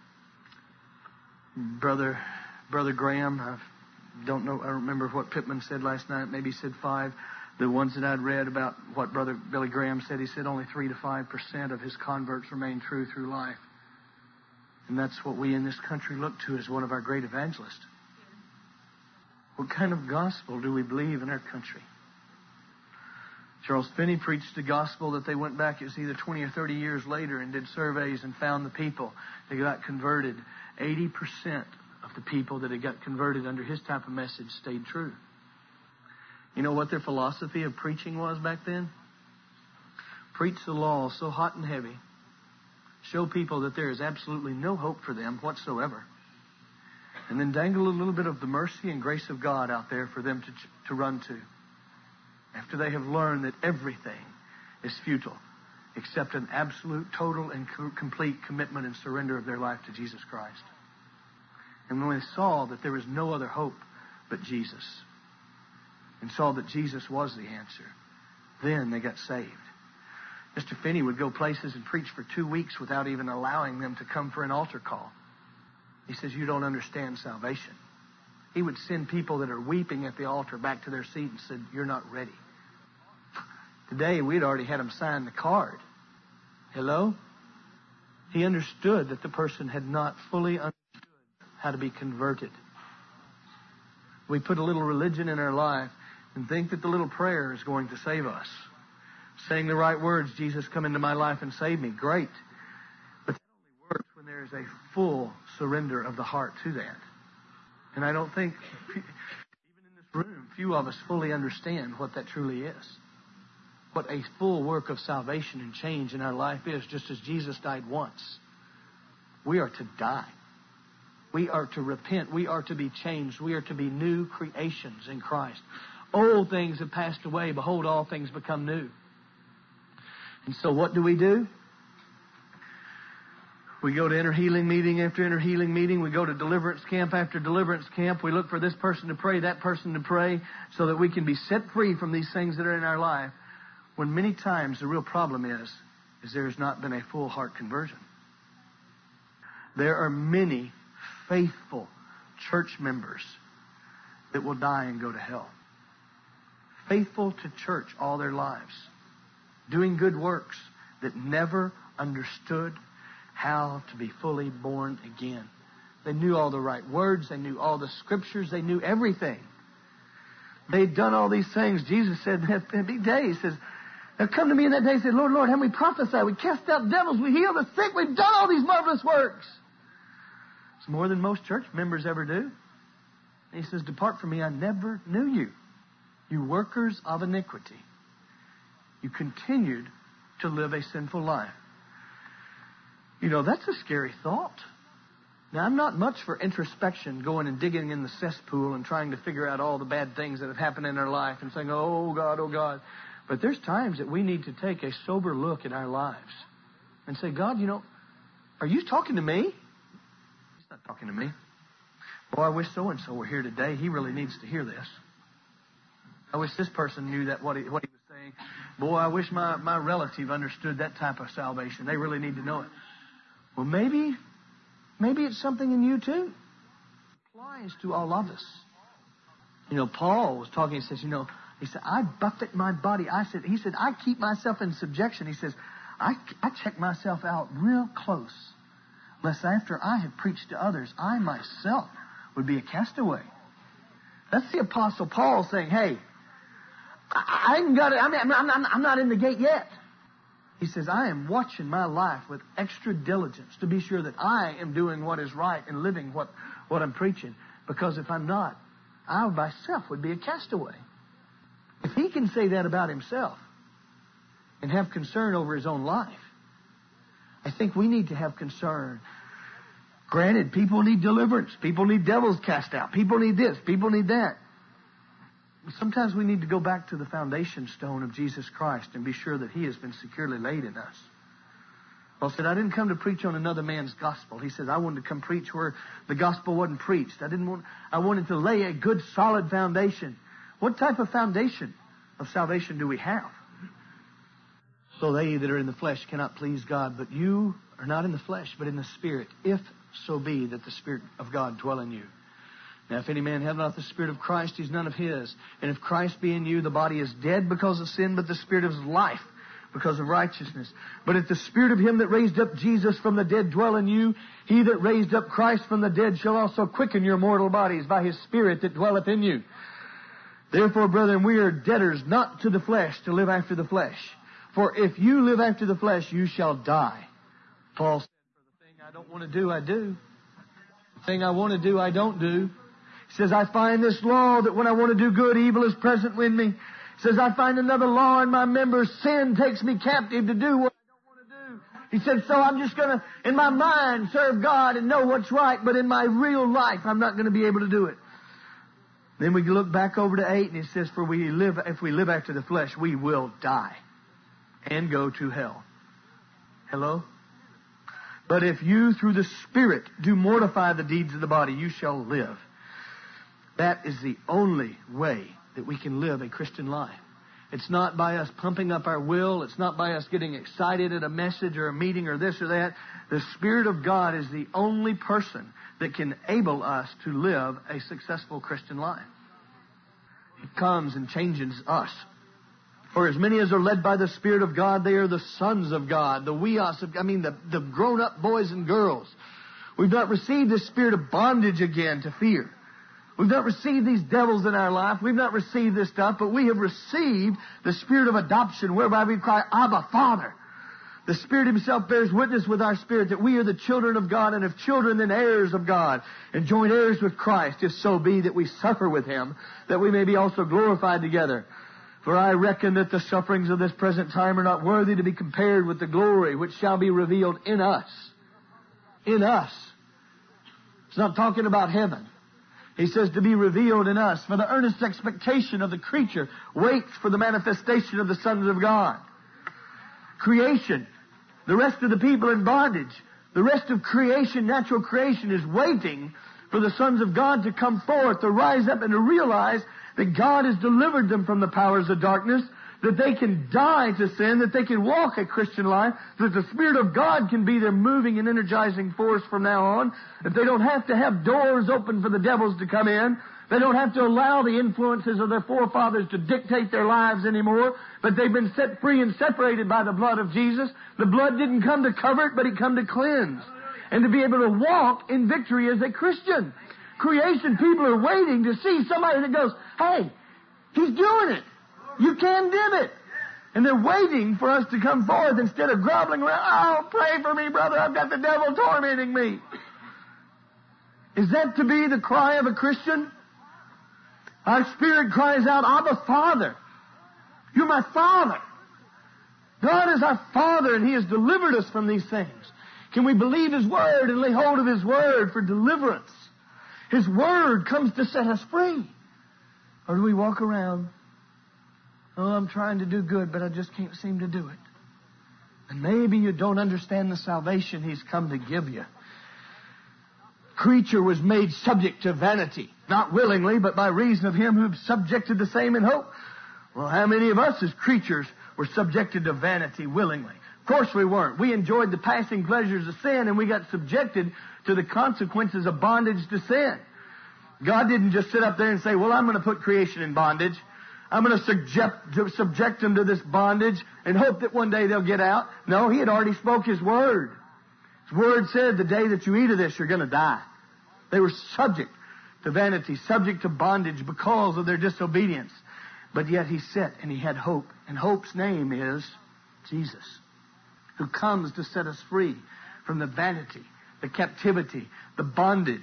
Brother Graham, I don't remember what Pittman said last night, maybe he said 5. The ones that I'd read about what Brother Billy Graham said, he said only 3 to 5% of his converts remain true through life. And that's what we in this country look to as one of our great evangelists. What kind of gospel do we believe in our country? Charles Finney preached a gospel that they went back, it was either 20 or 30 years later, and did surveys and found the people that got converted. 80% of the people that had got converted under his type of message stayed true. You know what their philosophy of preaching was back then? Preach the law so hot and heavy. Show people that there is absolutely no hope for them whatsoever. And then dangle a little bit of the mercy and grace of God out there for them to run to. After they have learned that everything is futile except an absolute, total, and complete commitment and surrender of their life to Jesus Christ. And when they saw that there was no other hope but Jesus, and saw that Jesus was the answer, then they got saved. Mr. Finney would go places and preach for 2 weeks without even allowing them to come for an altar call. He says, you don't understand salvation. He would send people that are weeping at the altar back to their seat and said, you're not ready. Today, we'd already had them sign the card. Hello? He understood that the person had not fully understood how to be converted. We put a little religion in our life and think that the little prayer is going to save us. Saying the right words, Jesus, come into my life and save me. Great. But that only works when there is a full surrender of the heart to that. And I don't think, even in this room, few of us fully understand what that truly is. What a full work of salvation and change in our life is, just as Jesus died once. We are to die. We are to repent. We are to be changed. We are to be new creations in Christ. Old things have passed away. Behold, all things become new. And so what do? We go to inner healing meeting after inner healing meeting. We go to deliverance camp after deliverance camp. We look for this person to pray, that person to pray, so that we can be set free from these things that are in our life. When many times the real problem is is there has not been a full heart conversion. There are many faithful church members that will die and go to hell. Faithful to church all their lives, doing good works, that never understood how to be fully born again. They knew all the right words. They knew all the scriptures. They knew everything. They'd done all these things. Jesus said in that big day, He says, "Now come to me in that day." He said, "Lord, Lord, how we prophesied? We cast out devils. We healed the sick. We've done all these marvelous works." It's more than most church members ever do. And He says, "Depart from me, I never knew you, you workers of iniquity." You continued to live a sinful life. You know, that's a scary thought. Now, I'm not much for introspection, going and digging in the cesspool and trying to figure out all the bad things that have happened in our life and saying, "Oh, God, oh, God." But there's times that we need to take a sober look at our lives and say, "God, you know, are you talking to me?" He's not talking to me. "Boy, I wish so-and-so were here today. He really needs to hear this. I wish this person knew that what he was saying. Boy, I wish my relative understood that type of salvation. They really need to know it." Well, maybe it's something in you too. It applies to all of us. You know, Paul was talking. He says, he said, "I buffet my body." He said, "I keep myself in subjection." He says, I check myself out real close, lest after I have preached to others, I myself would be a castaway. That's the Apostle Paul saying, "Hey, I ain't got it. I'm not in the gate yet." He says, "I am watching my life with extra diligence to be sure that I am doing what is right and living what I'm preaching. Because if I'm not, I myself would be a castaway." If he can say that about himself and have concern over his own life, I think we need to have concern. Granted, people need deliverance. People need devils cast out. People need this. People need that. Sometimes we need to go back to the foundation stone of Jesus Christ and be sure that He has been securely laid in us. Paul said, "I didn't come to preach on another man's gospel." He said, "I wanted to come preach where the gospel wasn't preached. I wanted to lay a good, solid foundation." What type of foundation of salvation do we have? "So they that are in the flesh cannot please God, but you are not in the flesh, but in the Spirit, if so be that the Spirit of God dwell in you. Now, if any man have not the Spirit of Christ, he's none of His. And if Christ be in you, the body is dead because of sin, but the Spirit is life because of righteousness. But if the Spirit of Him that raised up Jesus from the dead dwell in you, He that raised up Christ from the dead shall also quicken your mortal bodies by His Spirit that dwelleth in you. Therefore, brethren, we are debtors not to the flesh to live after the flesh. For if you live after the flesh, you shall die." Paul said, "For the thing I don't want to do, I do. The thing I want to do, I don't do." He says, "I find this law that when I want to do good, evil is present with me." He says, "I find another law in my members. Sin takes me captive to do what I don't want to do." He said, "So I'm just going to, in my mind, serve God and know what's right, but in my real life, I'm not going to be able to do it." Then we look back over to 8, and it says, "For if we live after the flesh, we will die and go to hell." Hello? "But if you, through the Spirit, do mortify the deeds of the body, you shall live." That is the only way that we can live a Christian life. It's not by us pumping up our will. It's not by us getting excited at a message or a meeting or this or that. The Spirit of God is the only person that can enable us to live a successful Christian life. He comes and changes us. "For as many as are led by the Spirit of God, they are the sons of God." The grown-up boys and girls. We've not received the spirit of bondage again to fear. We've not received these devils in our life. We've not received this stuff, but we have received the Spirit of adoption, whereby we cry, "Abba, Father." The Spirit Himself bears witness with our spirit that we are the children of God, and if children, then heirs of God, and joint heirs with Christ, if so be that we suffer with Him, that we may be also glorified together. "For I reckon that the sufferings of this present time are not worthy to be compared with the glory which shall be revealed in us." In us. It's not talking about heaven. He says to be revealed in us. "For the earnest expectation of the creature waits for the manifestation of the sons of God." Creation, the rest of the people in bondage, the rest of creation, natural creation, is waiting for the sons of God to come forth, to rise up and to realize that God has delivered them from the powers of darkness, that they can die to sin, that they can walk a Christian life, that the Spirit of God can be their moving and energizing force from now on, that they don't have to have doors open for the devils to come in, they don't have to allow the influences of their forefathers to dictate their lives anymore, but they've been set free and separated by the blood of Jesus. The blood didn't come to cover it, but it come to cleanse. And to be able to walk in victory as a Christian. Creation people are waiting to see somebody that goes, hey, he's doing it. You can do it. And they're waiting for us to come forth instead of groveling around. Oh, pray for me, brother. I've got the devil tormenting me. Is that to be the cry of a Christian? Our spirit cries out, Abba, Father. You're my Father. God is our Father, and He has delivered us from these things. Can we believe His Word and lay hold of His Word for deliverance? His Word comes to set us free. Or do we walk around, oh, I'm trying to do good, but I just can't seem to do it. And maybe you don't understand the salvation He's come to give you. Creature was made subject to vanity, not willingly, but by reason of Him who subjected the same in hope. Well, how many of us as creatures were subjected to vanity willingly? Of course we weren't. We enjoyed the passing pleasures of sin, and we got subjected to the consequences of bondage to sin. God didn't just sit up there and say, well, I'm going to put creation in bondage. I'm going to subject them to this bondage and hope that one day they'll get out. No, He had already spoke His Word. His Word said, the day that you eat of this, you're going to die. They were subject to vanity, subject to bondage because of their disobedience. But yet He sat and He had hope. And hope's name is Jesus, who comes to set us free from the vanity, the captivity, the bondage.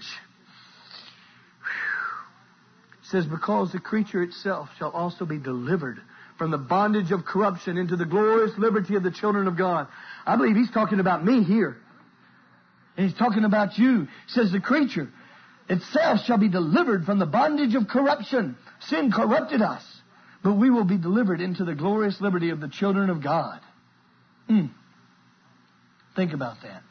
It says, because the creature itself shall also be delivered from the bondage of corruption into the glorious liberty of the children of God. I believe He's talking about me here. And He's talking about you. It says the creature itself shall be delivered from the bondage of corruption. Sin corrupted us, but we will be delivered into the glorious liberty of the children of God. Think about that.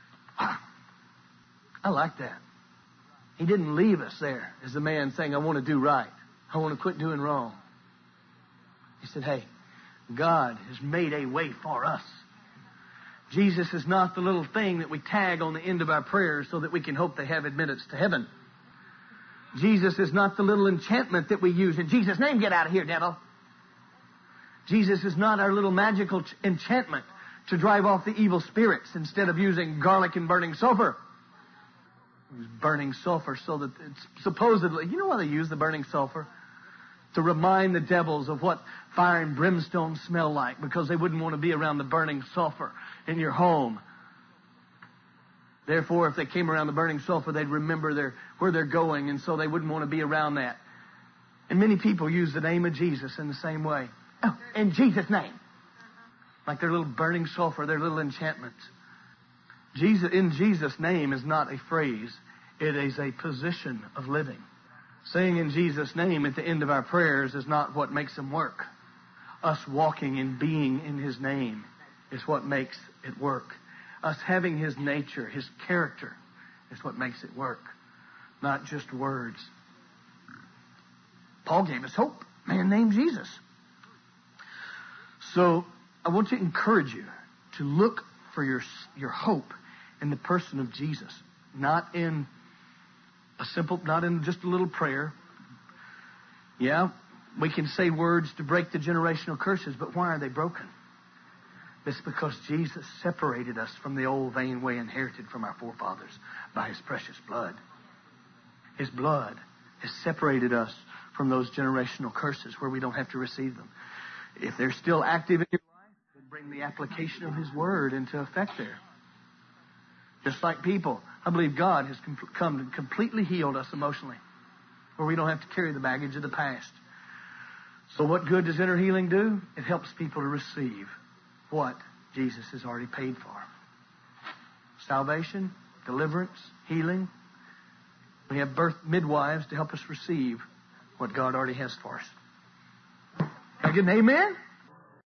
I like that. He didn't leave us there as a man saying, I want to do right. I want to quit doing wrong. He said, hey, God has made a way for us. Jesus is not the little thing that we tag on the end of our prayers so that we can hope they have admittance to heaven. Jesus is not the little enchantment that we use. In Jesus' name, get out of here, devil. Jesus is not our little magical enchantment to drive off the evil spirits instead of using garlic and burning sulfur. It was burning sulfur so that it's supposedly, you know why they use the burning sulfur? To remind the devils of what fire and brimstone smell like, because they wouldn't want to be around the burning sulfur in your home. Therefore, if they came around the burning sulfur, they'd remember where they're going, and so they wouldn't want to be around that. And many people use the name of Jesus in the same way. Oh, in Jesus' name. Like their little burning sulfur, their little enchantments. In Jesus' name is not a phrase. It is a position of living. Saying in Jesus' name at the end of our prayers is not what makes them work. Us walking and being in His name is what makes it work. Us having His nature, His character, is what makes it work. Not just words. Paul gave us hope. A man named Jesus. So I want to encourage you to look for your hope in the person of Jesus. Not in just a little prayer. Yeah, we can say words to break the generational curses, but why are they broken? It's because Jesus separated us from the old vain way inherited from our forefathers by His precious blood. His blood has separated us from those generational curses where we don't have to receive them. If they're still active in your life, then bring the application of His Word into effect there. Just like people, I believe God has come and completely healed us emotionally, where we don't have to carry the baggage of the past. So what good does inner healing do? It helps people to receive what Jesus has already paid for. Salvation, deliverance, healing. We have birth midwives to help us receive what God already has for us. Can I get an amen?